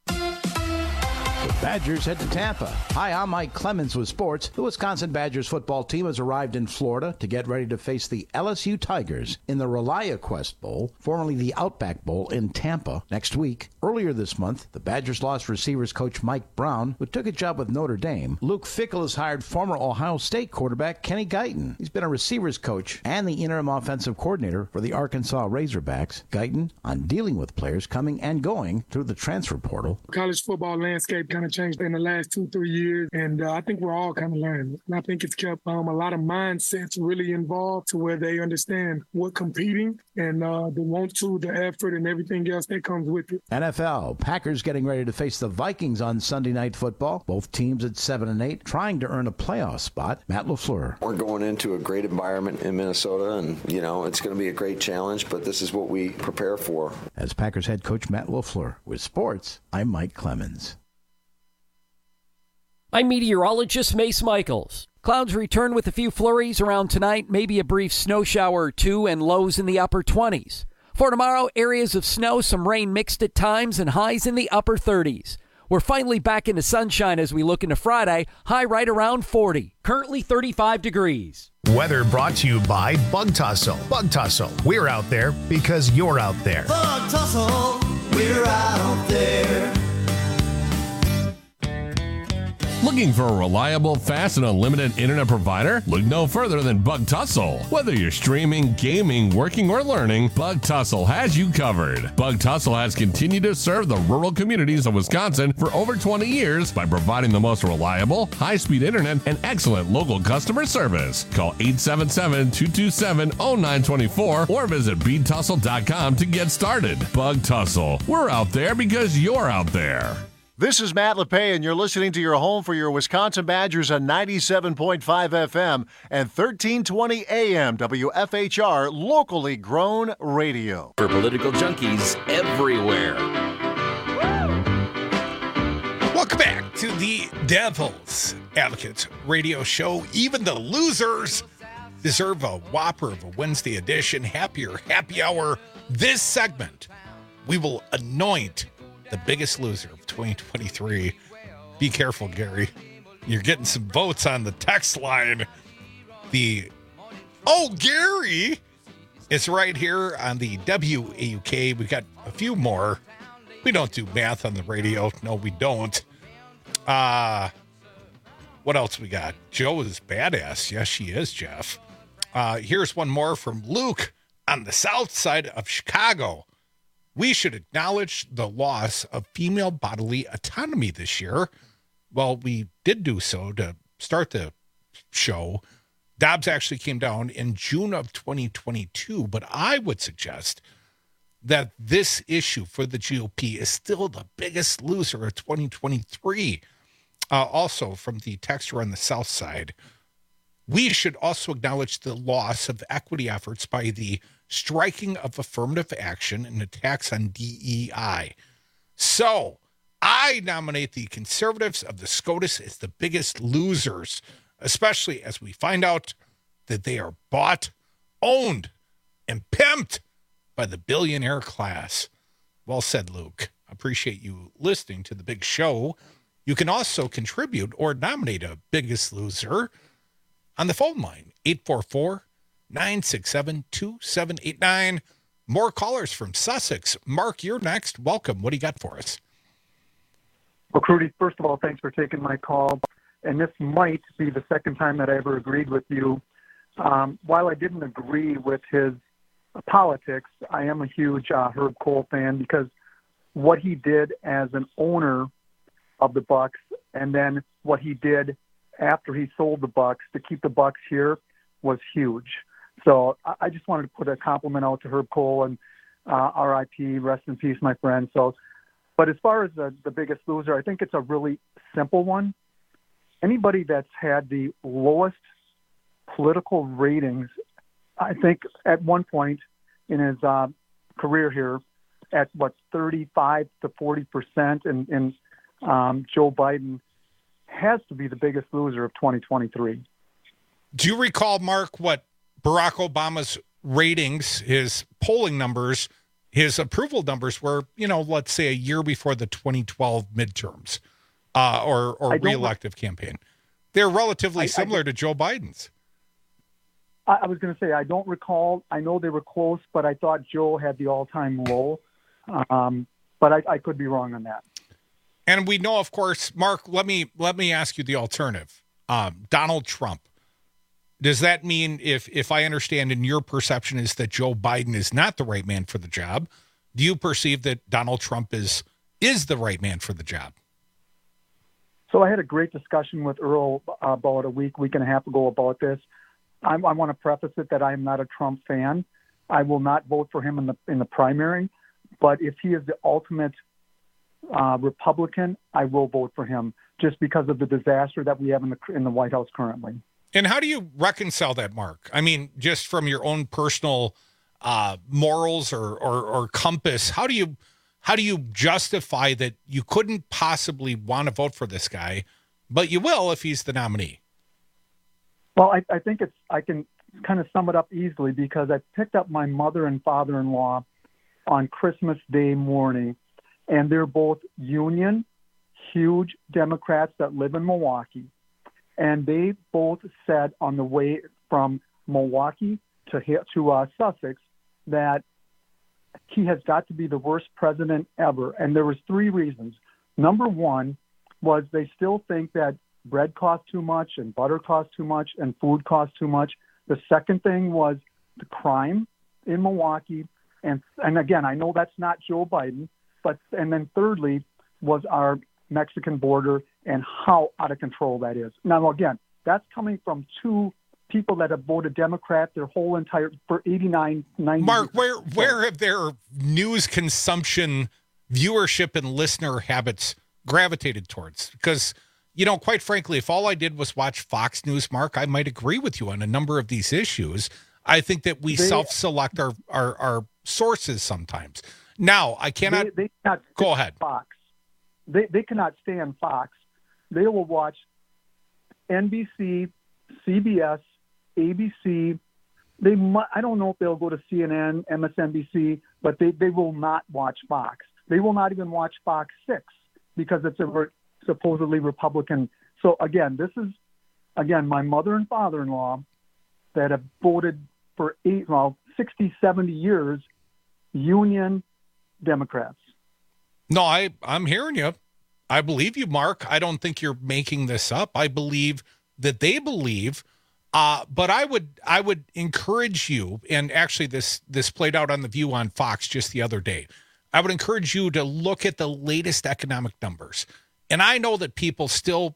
Badgers head to Tampa. Hi, I'm Mike Clemens with sports. The Wisconsin Badgers football team has arrived in Florida to get ready to face the L S U Tigers in the ReliaQuest Bowl, formerly the Outback Bowl, in Tampa next week. Earlier this month, the Badgers lost receivers coach Mike Brown, who took a job with Notre Dame. Luke Fickell has hired former Ohio State quarterback Kenny Guyton. He's been a receivers coach and the interim offensive coordinator for the Arkansas Razorbacks. Guyton on dealing with players coming and going through the transfer portal. College football landscape kind of changed in the last two, three years, and uh, I think we're all kind of learning. And I think it's kept um, a lot of mindsets really involved to where they understand what competing and uh, the want to, the effort, and everything else that comes with it. N F L, Packers getting ready to face the Vikings on Sunday Night Football. Both teams at seven and eight, trying to earn a playoff spot. Matt LaFleur. We're going into a great environment in Minnesota, and, you know, it's going to be a great challenge, but this is what we prepare for. As Packers head coach Matt LaFleur. With sports, I'm Mike Clemens. I'm meteorologist Mace Michaels. Clouds return with a few flurries around tonight, maybe a brief snow shower or two, and lows in the upper twenties. For tomorrow, areas of snow, some rain mixed at times, and highs in the upper thirties. We're finally back into sunshine as we look into Friday, high right around forty. Currently thirty-five degrees. Weather brought to you by Bug Tussle. Bug Tussle, we're out there because you're out there. Bug Tussle, we're out there. Looking for a reliable, fast, and unlimited internet provider? Look no further than Bug Tussle. Whether you're streaming, gaming, working, or learning, Bug Tussle has you covered. Bug Tussle has continued to serve the rural communities of Wisconsin for over twenty years by providing the most reliable, high-speed internet and excellent local customer service. Call eight seven seven, two two seven, zero nine two four or visit bead tussle dot com to get started. Bug Tussle. We're out there because you're out there. This is Matt LePay, and you're listening to your home for your Wisconsin Badgers on ninety-seven point five F M and thirteen twenty A M W F H R, locally grown radio. For political junkies everywhere. Welcome back to the Devil's Advocate radio show. Even the losers deserve a whopper of a Wednesday edition. Happier Happy Hour. This segment, we will anoint the biggest loser of twenty twenty-three. Be careful, Gary. You're getting some votes on the text line. The Oh, Gary is right here on the W A U K. We got a few more. We don't do math on the radio. No, we don't. Uh, what else we got? Joe is badass. Yes, she is, Jeff. Uh, here's one more from Luke on the south side of Chicago. We should acknowledge the loss of female bodily autonomy this year. Well, we did do so to start the show. Dobbs actually came down in June of twenty twenty-two, but I would suggest that this issue for the G O P is still the biggest loser of twenty twenty-three. Uh, also, from the texter on the south side, we should also acknowledge the loss of equity efforts by the striking of affirmative action and attacks on D E I. So, I nominate the conservatives of the SCOTUS as the biggest losers, especially as we find out that they are bought, owned, and pimped by the billionaire class. Well said, Luke. Appreciate you listening to the big show. You can also contribute or nominate a biggest loser on the phone line, eight four four, nine six seven, two seven eight nine. More callers from Sussex. Mark, you're next. Welcome. What do you got for us? Well, Crudy, first of all, thanks for taking my call. And this might be the second time that I ever agreed with you. Um, while I didn't agree with his uh, politics, I am a huge uh, Herb Kohl fan because what he did as an owner of the Bucks and then what he did after he sold the Bucks to keep the Bucks here was huge. So I just wanted to put a compliment out to Herb Kohl and uh, R I P, rest in peace, my friend. So, but as far as the, the biggest loser, I think it's a really simple one. Anybody that's had the lowest political ratings, I think at one point in his uh, career here, at what, thirty-five to forty percent, and, and um, Joe Biden has to be the biggest loser of twenty twenty-three. Do you recall, Mark, what Barack Obama's ratings, his polling numbers, his approval numbers were, you know, let's say a year before the twenty twelve midterms uh, or, or reelective campaign? They're relatively I, similar I, to Joe Biden's. I, I was going to say, I don't recall. I know they were close, but I thought Joe had the all-time low. Um, but I, I could be wrong on that. And we know, of course, Mark, let me let me ask you the alternative. Um, Donald Trump. Does that mean, if if I understand and your perception is that Joe Biden is not the right man for the job, do you perceive that Donald Trump is is the right man for the job? So I had a great discussion with Earl about a week, week and a half ago about this. I, I want to preface it that I am not a Trump fan. I will not vote for him in the in the primary, but if he is the ultimate uh, Republican, I will vote for him just because of the disaster that we have in the in the White House currently. And how do you reconcile that, Mark? I mean, just from your own personal uh, morals or, or or compass, how do you how do you justify that you couldn't possibly want to vote for this guy, but you will if he's the nominee? Well, I, I think it's I can kind of sum it up easily because I picked up my mother and father-in-law on Christmas Day morning, and they're both union, huge Democrats that live in Milwaukee. And they both said on the way from Milwaukee to to uh, Sussex that he has got to be the worst president ever. And there was three reasons. Number one was they still think that bread cost too much and butter cost too much and food cost too much. The second thing was the crime in Milwaukee. And, and again, I know that's not Joe Biden, but, and then thirdly was our Mexican border and how out of control that is. Now, again, that's coming from two people that have voted Democrat their whole entire, for eighty-nine, ninety Mark, where, where have their news consumption, viewership, and listener habits gravitated towards? Because, you know, quite frankly, if all I did was watch Fox News, Mark, I might agree with you on a number of these issues. I think that we they, self-select our, our, our sources sometimes. Now, I cannot, they, they cannot go ahead. Fox. They, they cannot stand Fox. They will watch N B C, C B S, A B C. They mu- I don't know if they'll go to C N N, M S N B C, but they, they will not watch Fox. They will not even watch Fox six because it's a re- supposedly Republican. So, again, this is, again, my mother and father-in-law that have voted for eight, well, sixty, seventy years, Union Democrats. No, I, I'm hearing you. I believe you, Mark. I don't think you're making this up. I believe that they believe, uh, but I would I would encourage you, and actually this this played out on The View on Fox just the other day. I would encourage you to look at the latest economic numbers. And I know that people still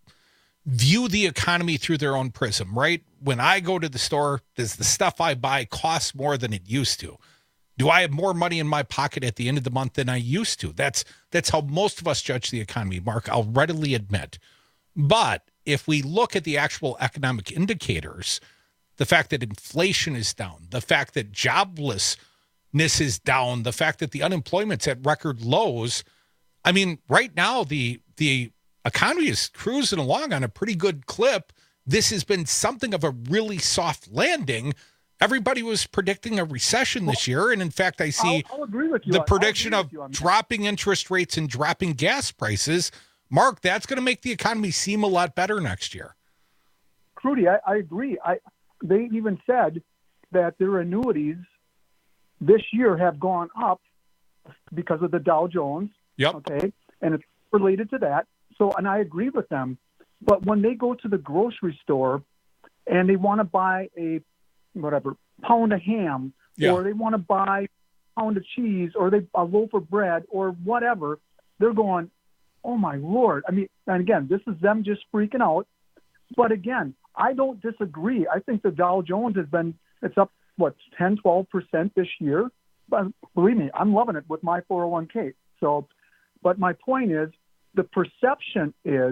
view the economy through their own prism, right? When I go to the store, does the stuff I buy cost more than it used to? Do I have more money in my pocket at the end of the month than I used to? That's that's how most of us judge the economy, Mark, I'll readily admit. But if we look at the actual economic indicators, the fact that inflation is down, the fact that joblessness is down, the fact that the unemployment's at record lows, I mean, right now the the economy is cruising along on a pretty good clip. This has been something of a really soft landing. Everybody was predicting a recession this year, and in fact, I see I'll, I'll agree with you. the prediction of you dropping interest rates and dropping gas prices. Mark, that's going to make the economy seem a lot better next year. Crudy, I, I agree. I they even said that their annuities this year have gone up because of the Dow Jones. Yep. Okay, and it's related to that. So, and I agree with them. But when they go to the grocery store and they want to buy a whatever pound of ham, yeah. or they want to buy a pound of cheese, or they a loaf of bread, or whatever, they're going, "Oh my Lord!" I mean, and again, this is them just freaking out. But again, I don't disagree. I think the Dow Jones has been it's up what ten, twelve percent this year. But believe me, I'm loving it with my four oh one k. So, but my point is, the perception is,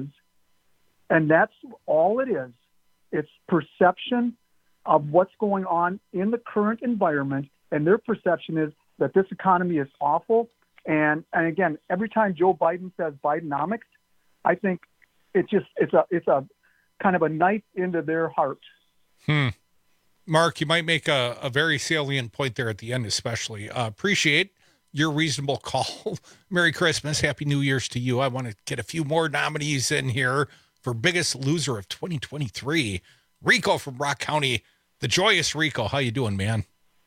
and that's all it is. It's perception of what's going on in the current environment, and their perception is that this economy is awful. And and again, every time Joe Biden says Bidenomics, I think it's just it's a it's a kind of a knife into their heart. Hmm. Mark, you might make a, a very salient point there at the end, especially. Uh, appreciate your reasonable call. Merry Christmas. Happy New Year's to you. I want to get a few more nominees in here for biggest loser of twenty twenty-three. Rico from Rock County. The joyous Rico. How you doing, man?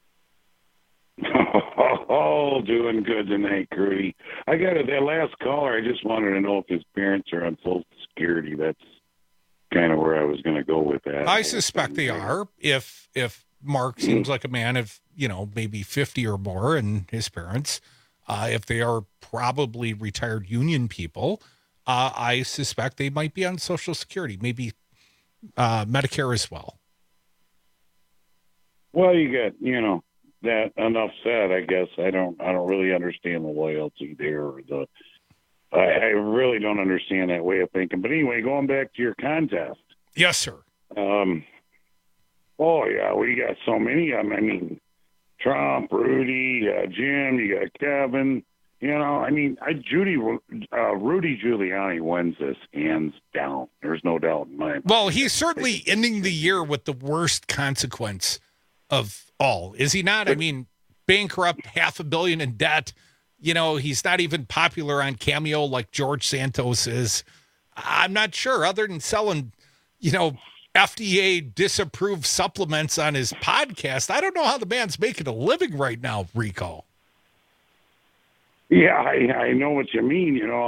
Oh, doing good tonight, Crudy. I got it. That last caller, I just wanted to know if his parents are on Social Security. That's kind of where I was going to go with that. I suspect they are. If if Mark seems like a man of, you know, maybe fifty or more, and his parents, uh, if they are probably retired union people, uh, I suspect they might be on Social Security, maybe uh, Medicare as well. Well, you got, you know, that enough said, I guess. I don't I don't really understand the loyalty there. Or the I, I really don't understand that way of thinking. But anyway, going back to your contest. Yes, sir. Um, oh, yeah, we got so many of them. I mean, Trump, Rudy, uh, Jim, you got Kevin. You know, I mean, I, Judy, uh, Rudy Giuliani wins this hands down. There's no doubt in my mind. Well, he's certainly ending the year with the worst consequence of all, is he not? I mean, bankrupt, half a billion in debt. You know, he's not even popular on Cameo like George Santos is. I'm not sure, other than selling, you know, F D A disapproved supplements on his podcast. I don't know how the man's making a living right now, Rico. Yeah, I, I know what you mean, you know.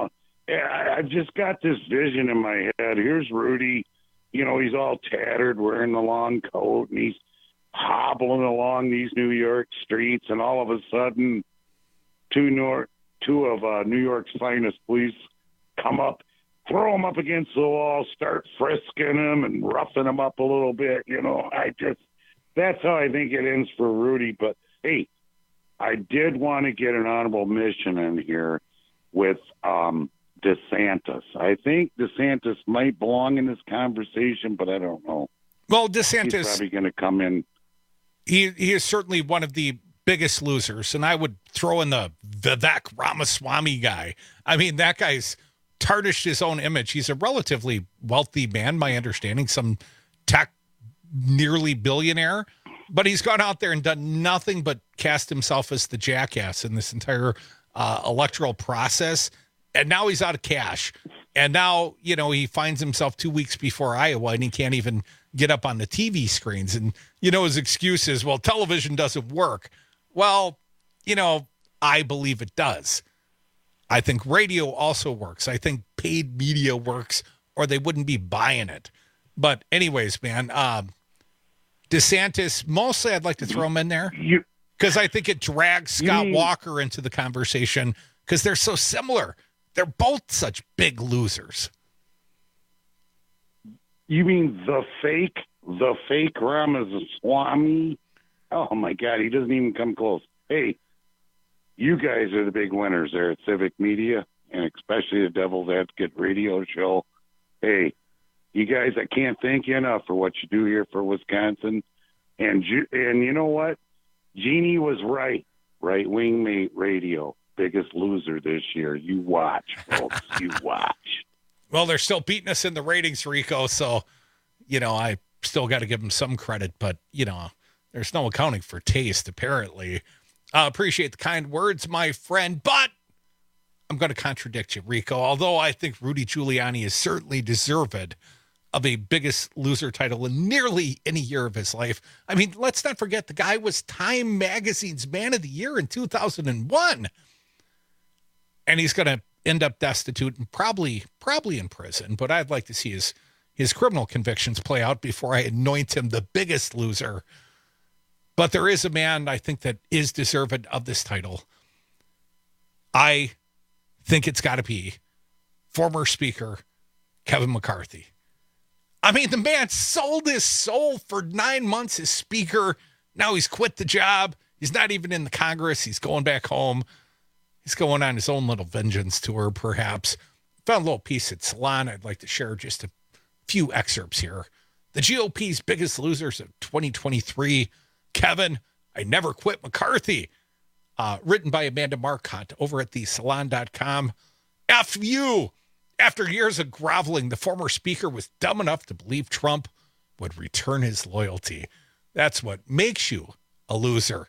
I, I've just got this vision in my head. Here's Rudy. You know, he's all tattered, wearing the long coat, and he's hobbling along these New York streets, and all of a sudden, two, Nor- two of uh, New York's finest police come up, throw him up against the wall, start frisking him and roughing him up a little bit. You know, I just, that's how I think it ends for Rudy. But, hey, I did want to get an honorable mention in here with um, DeSantis. I think DeSantis might belong in this conversation, but I don't know. Well, DeSantis He's probably going to come in. He he is certainly one of the biggest losers, and I would throw in the Vivek Ramaswamy guy. I mean, that guy's tarnished his own image. He's a relatively wealthy man, my understanding, some tech nearly billionaire, but he's gone out there and done nothing but cast himself as the jackass in this entire uh, electoral process. And now he's out of cash. And now, you know, he finds himself two weeks before Iowa and he can't even get up on the T V screens. And, you know, his excuse is, well, television doesn't work. Well, you know, I believe it does. I think radio also works. I think paid media works, or they wouldn't be buying it. But anyways, man, um, DeSantis, mostly I'd like to throw him in there because I think it drags Scott mean, Walker into the conversation because they're so similar. They're both such big losers. You mean the fake, the fake Ramaswamy? Oh, my God, he doesn't even come close. Hey, you guys are the big winners there at Civic Media, and especially the Devil's Advocate radio show. Hey, you guys, I can't thank you enough for what you do here for Wisconsin. And, and you know what? Jeannie was right. Right-wing mate radio. Biggest loser this year. You watch, folks. You watch. Well, they're still beating us in the ratings, Rico, so, you know, I still got to give them some credit, but, you know, there's no accounting for taste, apparently. I uh, appreciate the kind words, my friend, but I'm going to contradict you, Rico, although I think Rudy Giuliani is certainly deserved of a biggest loser title in nearly any year of his life. I mean, let's not forget the guy was Time Magazine's Man of the Year in two thousand one. And he's going to end up destitute and probably probably in prison. But I'd like to see his, his criminal convictions play out before I anoint him the biggest loser. But there is a man I think that is deserving of this title. I think it's got to be former Speaker Kevin McCarthy. I mean, the man sold his soul for nine months as Speaker. Now he's quit the job. He's not even in the Congress. He's going back home. He's going on his own little vengeance tour, perhaps. Found a little piece at Salon. I'd like to share just a few excerpts here. The G O P's biggest losers of twenty twenty-three. Kevin, I never quit McCarthy. Uh, written by Amanda Marcotte over at the salon dot com. F you. After years of groveling, the former speaker was dumb enough to believe Trump would return his loyalty. That's what makes you a loser.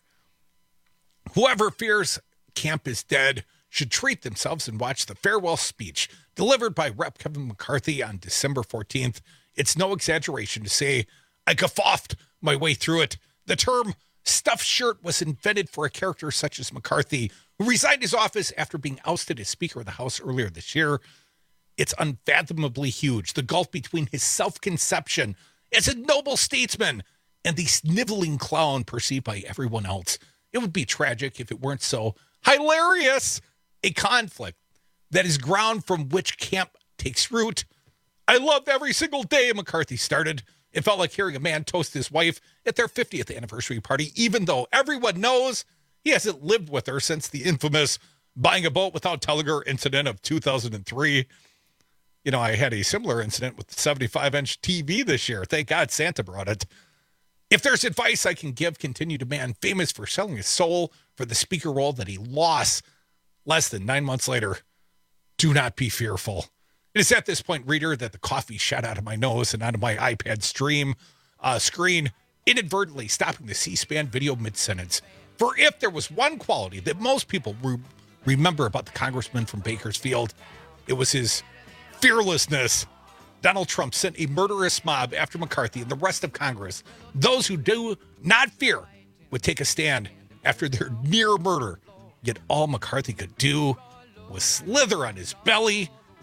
Whoever fears camp is dead should treat themselves and watch the farewell speech delivered by Representative Kevin McCarthy on December fourteenth. It's no exaggeration to say I guffawed my way through it. The term stuffed shirt was invented for a character such as McCarthy, who resigned his office after being ousted as Speaker of the House earlier this year. It's unfathomably huge, the gulf between his self-conception as a noble statesman and the sniveling clown perceived by everyone else. It would be tragic if it weren't so hilarious. A conflict that is ground from which camp takes root. I loved every single day McCarthy started. It felt like hearing a man toast his wife at their fiftieth anniversary party, even though everyone knows he hasn't lived with her since the infamous buying a boat without telling her incident of two thousand three. You know, I had a similar incident with the seventy-five inch T V this year. Thank God Santa brought it. If there's advice I can give, continue to man famous for selling his soul for the speaker role that he lost less than nine months later. Do not be fearful. It is at this point, reader, that the coffee shot out of my nose and onto my iPad stream uh, screen, inadvertently stopping the C-SPAN video mid-sentence. For if there was one quality that most people re- remember about the congressman from Bakersfield, it was his fearlessness. Donald Trump sent a murderous mob after McCarthy and the rest of Congress. Those who do not fear would take a stand after their near murder. Yet all McCarthy could do was slither on his belly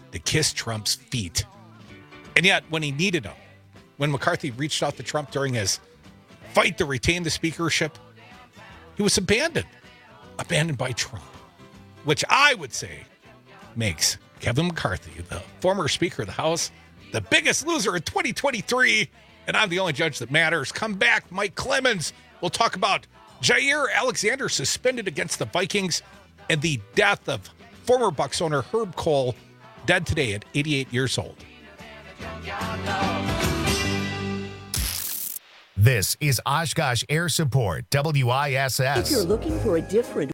to kiss Trump's feet. And yet, when he needed him, when McCarthy reached out to Trump during his fight to retain the speakership, he was abandoned. Abandoned by Trump, which I would say makes Kevin McCarthy, the former Speaker of the House, the biggest loser in twenty twenty-three, and I'm the only judge that matters. Come back, Mike Clemens. We'll talk about Jair Alexander suspended against the Vikings and the death of former Bucs owner Herb Cole, dead today at eighty-eight years old. This is Oshkosh Air Support, W I S S. If you're looking for a different...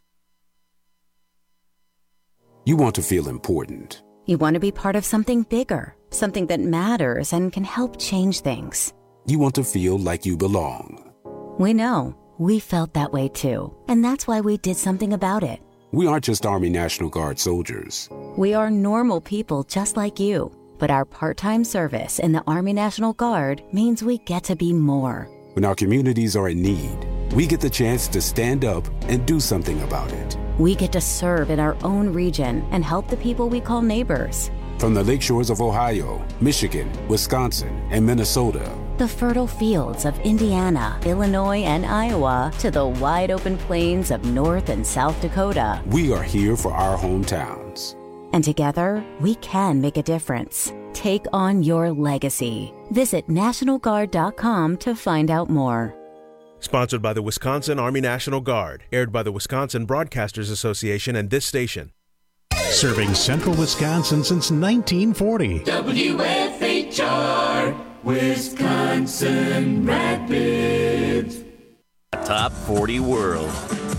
You want to feel important. You want to be part of something bigger, something that matters and can help change things. You want to feel like you belong. We know. We felt that way too. And that's why we did something about it. We aren't just Army National Guard soldiers. We are normal people just like you. But our part-time service in the Army National Guard means we get to be more. When our communities are in need, we get the chance to stand up and do something about it. We get to serve in our own region and help the people we call neighbors. From the lakeshores of Ohio, Michigan, Wisconsin, and Minnesota. The fertile fields of Indiana, Illinois, and Iowa to the wide open plains of North and South Dakota. We are here for our hometowns. And together, we can make a difference. Take on your legacy. Visit National Guard dot com to find out more. Sponsored by the Wisconsin Army National Guard. Aired by the Wisconsin Broadcasters Association and this station. Serving central Wisconsin since nineteen forty. W F H R, Wisconsin Rapids. Top forty World.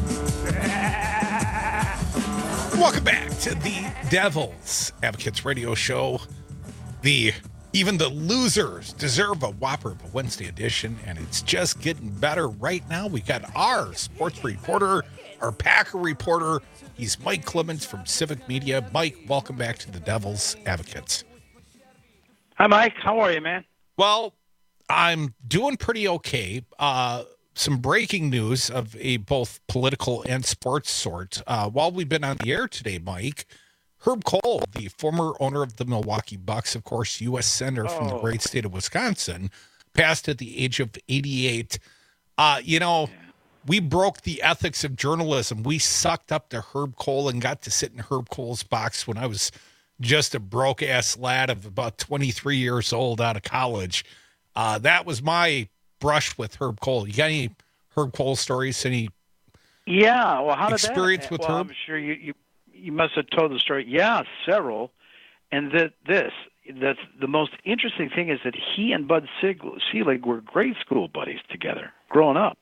Welcome back to the Devil's Advocates Radio Show. The Even the losers deserve a whopper of a Wednesday edition, and it's just getting better right now. We got our sports reporter, our Packer reporter. He's Mike Clemens from Civic Media. Mike, welcome back to the Devil's Advocates. Hi, Mike. How are you, man? Well, I'm doing pretty okay. Uh, some breaking news of a both political and sports sort. Uh, while we've been on the air today, Mike, Herb Cole, the former owner of the Milwaukee Bucks, of course, U S Senator oh. from the great state of Wisconsin, passed at the age of eighty-eight. Uh, you know, we broke the ethics of journalism. We sucked up to Herb Cole and got to sit in Herb Cole's box when I was just a broke-ass lad of about twenty-three years old out of college. Uh, that was my brush with Herb Cole. You got any Herb Cole stories? Any yeah, well, how did experience that, with well, Herb? I'm sure you, you you must have told the story. Yeah, several. And that this, that's the most interesting thing is that he and Bud Selig were grade school buddies together, growing up.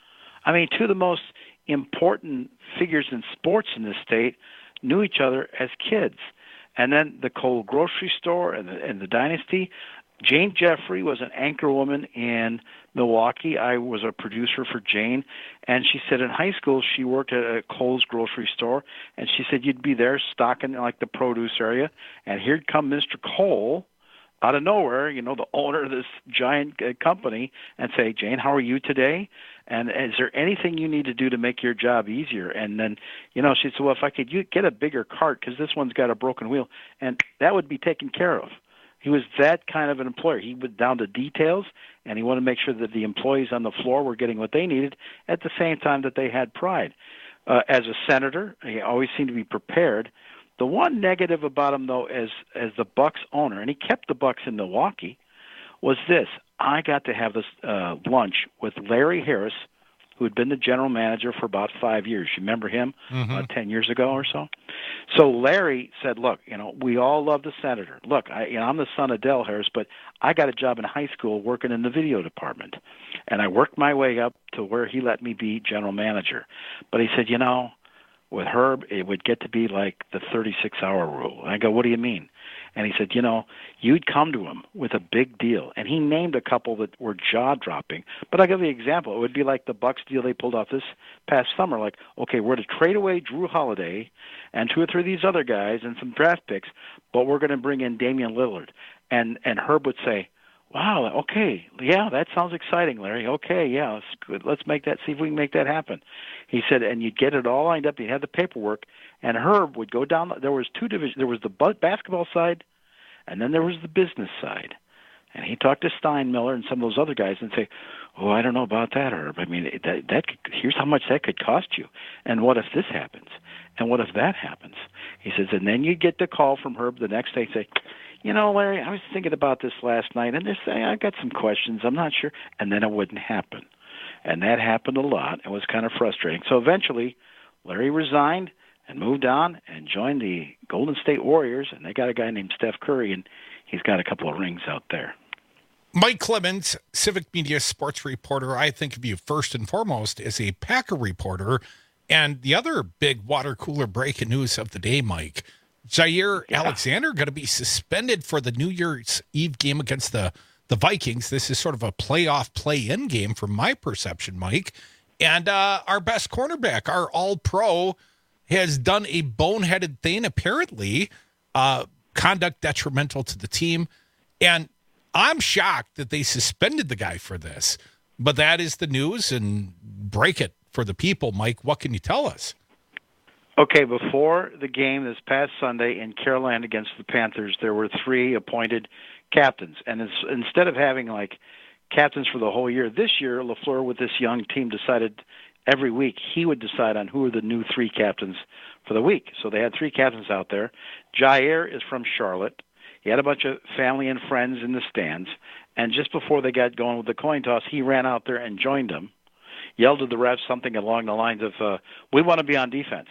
I mean, two of the most important figures in sports in this state knew each other as kids. And then the Cole grocery store and the, and the dynasty. Jane Jeffrey was an anchor woman in Milwaukee. I was a producer for Jane, and she said in high school she worked at a Kohl's grocery store, and she said you'd be there stocking like the produce area, and here'd come Mister Cole out of nowhere, you know, the owner of this giant uh, company, and say, Jane, how are you today? And is there anything you need to do to make your job easier? And then, you know, she said, well, if I could you get a bigger cart because this one's got a broken wheel, and that would be taken care of. He was that kind of an employer. He went down to details, and he wanted to make sure that the employees on the floor were getting what they needed at the same time that they had pride. Uh, as a senator, he always seemed to be prepared. The one negative about him, though, as as the Bucks owner, and he kept the Bucks in Milwaukee, was this. I got to have this uh, lunch with Larry Harris, who had been the general manager for about five years. You remember him mm-hmm. uh, ten years ago or so? So Larry said, look, you know, we all love the senator. Look, I, you know, I'm the son of Del Harris, but I got a job in high school working in the video department. And I worked my way up to where he let me be general manager. But he said, you know, with Herb, it would get to be like the thirty-six hour rule. And I go, what do you mean? And he said, you know, you'd come to him with a big deal. And he named a couple that were jaw-dropping. But I'll give you an example. It would be like the Bucks deal they pulled off this past summer. Like, okay, we're to trade away Drew Holiday and two or three of these other guys and some draft picks, but we're going to bring in Damian Lillard. And and Herb would say, Wow. Okay. Yeah, that sounds exciting, Larry. Okay. Yeah, let's good. Let's make that. See if we can make that happen. He said, and you'd get it all lined up. You'd have the paperwork, and Herb would go down. There was two divisions. There was the basketball side, and then there was the business side. And he talked to Steinmiller and some of those other guys and say, "Oh, I don't know about that, Herb. I mean, that that could, here's how much that could cost you. And what if this happens? And what if that happens?" He says, and then you get the call from Herb the next day and say, "You know, Larry, I was thinking about this last night, and this I got some questions. I'm not sure." And then it wouldn't happen. And that happened a lot. It was kind of frustrating. So eventually, Larry resigned and moved on and joined the Golden State Warriors, and they got a guy named Steph Curry, and he's got a couple of rings out there. Mike Clemens, Civic Media sports reporter. I think of you first and foremost as a Packer reporter. And the other big water cooler breaking news of the day, Mike, Jair yeah. Alexander going to be suspended for the New Year's Eve game against the, the Vikings. This is sort of a playoff play-in game from my perception, Mike. And uh, our best cornerback, our all-pro, has done a boneheaded thing, apparently, uh, conduct detrimental to the team. And I'm shocked that they suspended the guy for this, but that is the news, and break it for the people. Mike, what can you tell us? Okay, before the game this past Sunday in Carolina against the Panthers, there were three appointed captains. And it's, instead of having, like, captains for the whole year, this year, LaFleur, with this young team, decided every week he would decide on who are the new three captains for the week. So they had three captains out there. Jair is from Charlotte. He had a bunch of family and friends in the stands, and just before they got going with the coin toss, he ran out there and joined them, yelled at the refs something along the lines of, uh, "We want to be on defense."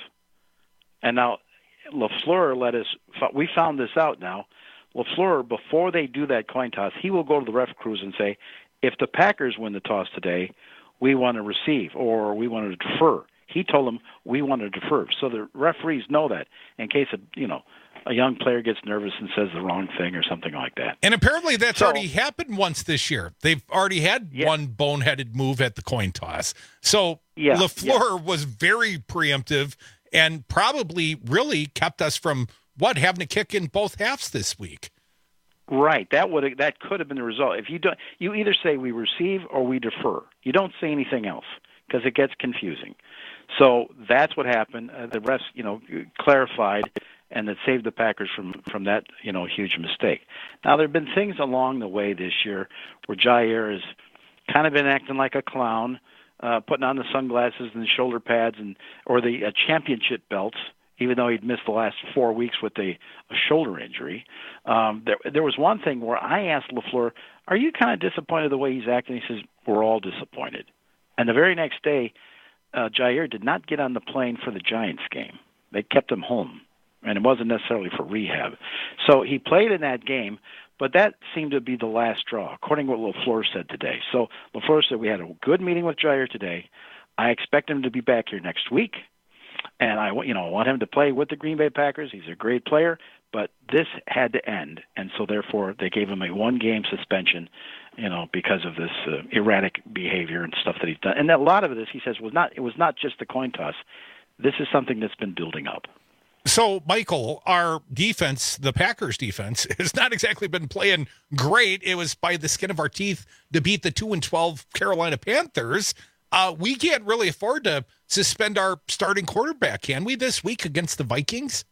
And now LaFleur let us – we found this out now. LaFleur, before they do that coin toss, he will go to the ref crews and say, if the Packers win the toss today, we want to receive or we want to defer. He told them we want to defer. So the referees know that in case of, you know, a young player gets nervous and says the wrong thing or something like that. And apparently that's so, already happened once this year. They've already had yeah. one boneheaded move at the coin toss. So yeah, LaFleur yeah. was very preemptive and probably really kept us from, what, having to kick in both halves this week. Right. That would that could have been the result. If you don't, you either say we receive or we defer. You don't say anything else because it gets confusing. So that's what happened. Uh, the refs, you know, clarified, and that saved the Packers from, from that, you know, huge mistake. Now, there have been things along the way this year where Jair has kind of been acting like a clown, uh, putting on the sunglasses and the shoulder pads and or the uh, championship belts, even though he'd missed the last four weeks with a, a shoulder injury. Um, there, there was one thing where I asked LaFleur, are you kind of disappointed the way he's acting? He says, we're all disappointed. And the very next day, uh, Jair did not get on the plane for the Giants game. They kept him home, and it wasn't necessarily for rehab. So he played in that game, but that seemed to be the last straw, according to what LaFleur said today. So LaFleur said, we had a good meeting with Jair today. I expect him to be back here next week. And I, you know, want him to play with the Green Bay Packers. He's a great player, but this had to end, and so therefore they gave him a one-game suspension, you know, because of this uh, erratic behavior and stuff that he's done. And a lot of this, he says, was not. It was not just the coin toss. This is something that's been building up. So, Michael, our defense, the Packers' defense, has not exactly been playing great. It was by the skin of our teeth to beat the two and twelve Carolina Panthers. Uh, we can't really afford to suspend our starting quarterback, can we, this week against the Vikings?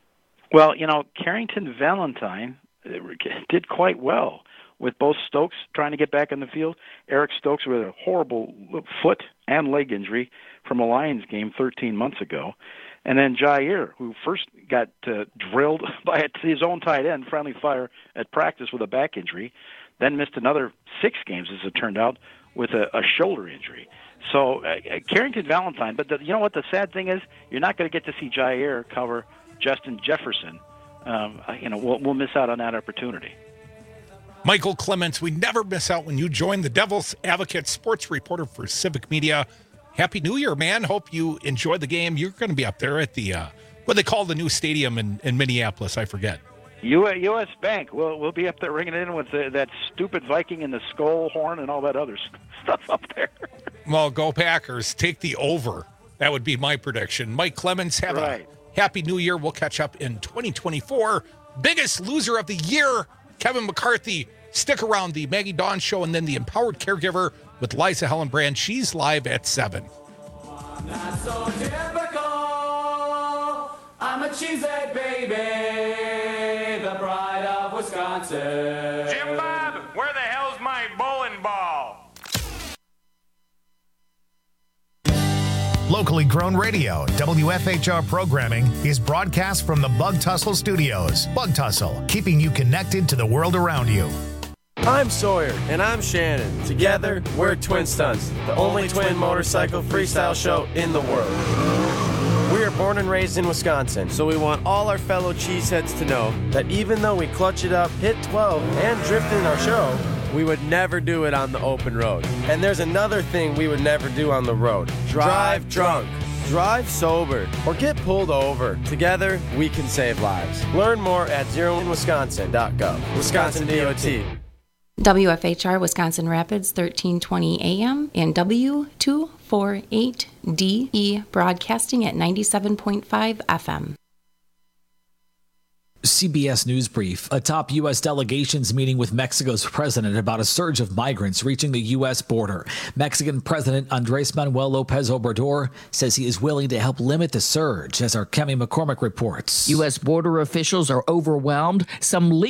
Well, you know, Carrington Valentine did quite well with both Stokes trying to get back in the field. Eric Stokes with a horrible foot and leg injury from a Lions game thirteen months ago. And then Jair, who first got uh, drilled by his own tight end, friendly fire at practice with a back injury, then missed another six games, as it turned out, with a, a shoulder injury. So uh, Carrington Valentine, but the, you know what the sad thing is? You're not going to get to see Jair cover Justin Jefferson. Um, you know, we'll, we'll miss out on that opportunity. Michael Clemens, we never miss out when you join the Devil's Advocate sports reporter for Civic Media. Happy New Year, man. Hope you enjoyed the game. You're going to be up there at the, uh, what they call the new stadium in, in Minneapolis, I forget. U S Bank. We'll we'll be up there ringing it in with the, that stupid Viking and the skull horn and all that other stuff up there. Well, go Packers. Take the over. That would be my prediction. Mike Clemens, have right. a happy New Year. We'll catch up in twenty twenty-four. Biggest loser of the year, Kevin McCarthy, Stick around. The Maggie Dawn Show and then the Empowered Caregiver with Liza Hellenbrand. She's live at seven. Not so typical. I'm a cheesehead baby, the pride of Wisconsin. Jim Bob, where the hell's my bowling ball? Locally grown radio, W F H R programming is broadcast from the Bug Tussle Studios. Bug Tussle, keeping you connected to the world around you. I'm Sawyer, and I'm Shannon. Together, we're Twin Stunts, the only twin motorcycle freestyle show in the world. We are born and raised in Wisconsin, so we want all our fellow cheeseheads to know that even though we clutch it up, hit twelve, and drift in our show, we would never do it on the open road. And there's another thing we would never do on the road. Drive drunk. Drive sober. Or get pulled over. Together, we can save lives. Learn more at zero in wisconsin dot gov. Wisconsin D O T. W F H R Wisconsin Rapids, thirteen twenty A M and W two forty-eight D E broadcasting at ninety-seven point five F M. C B S News Brief. A top U S delegation's meeting with Mexico's president about a surge of migrants reaching the U S border. Mexican President Andrés Manuel López Obrador says he is willing to help limit the surge, as our Kemi McCormick reports. U S border officials are overwhelmed. Some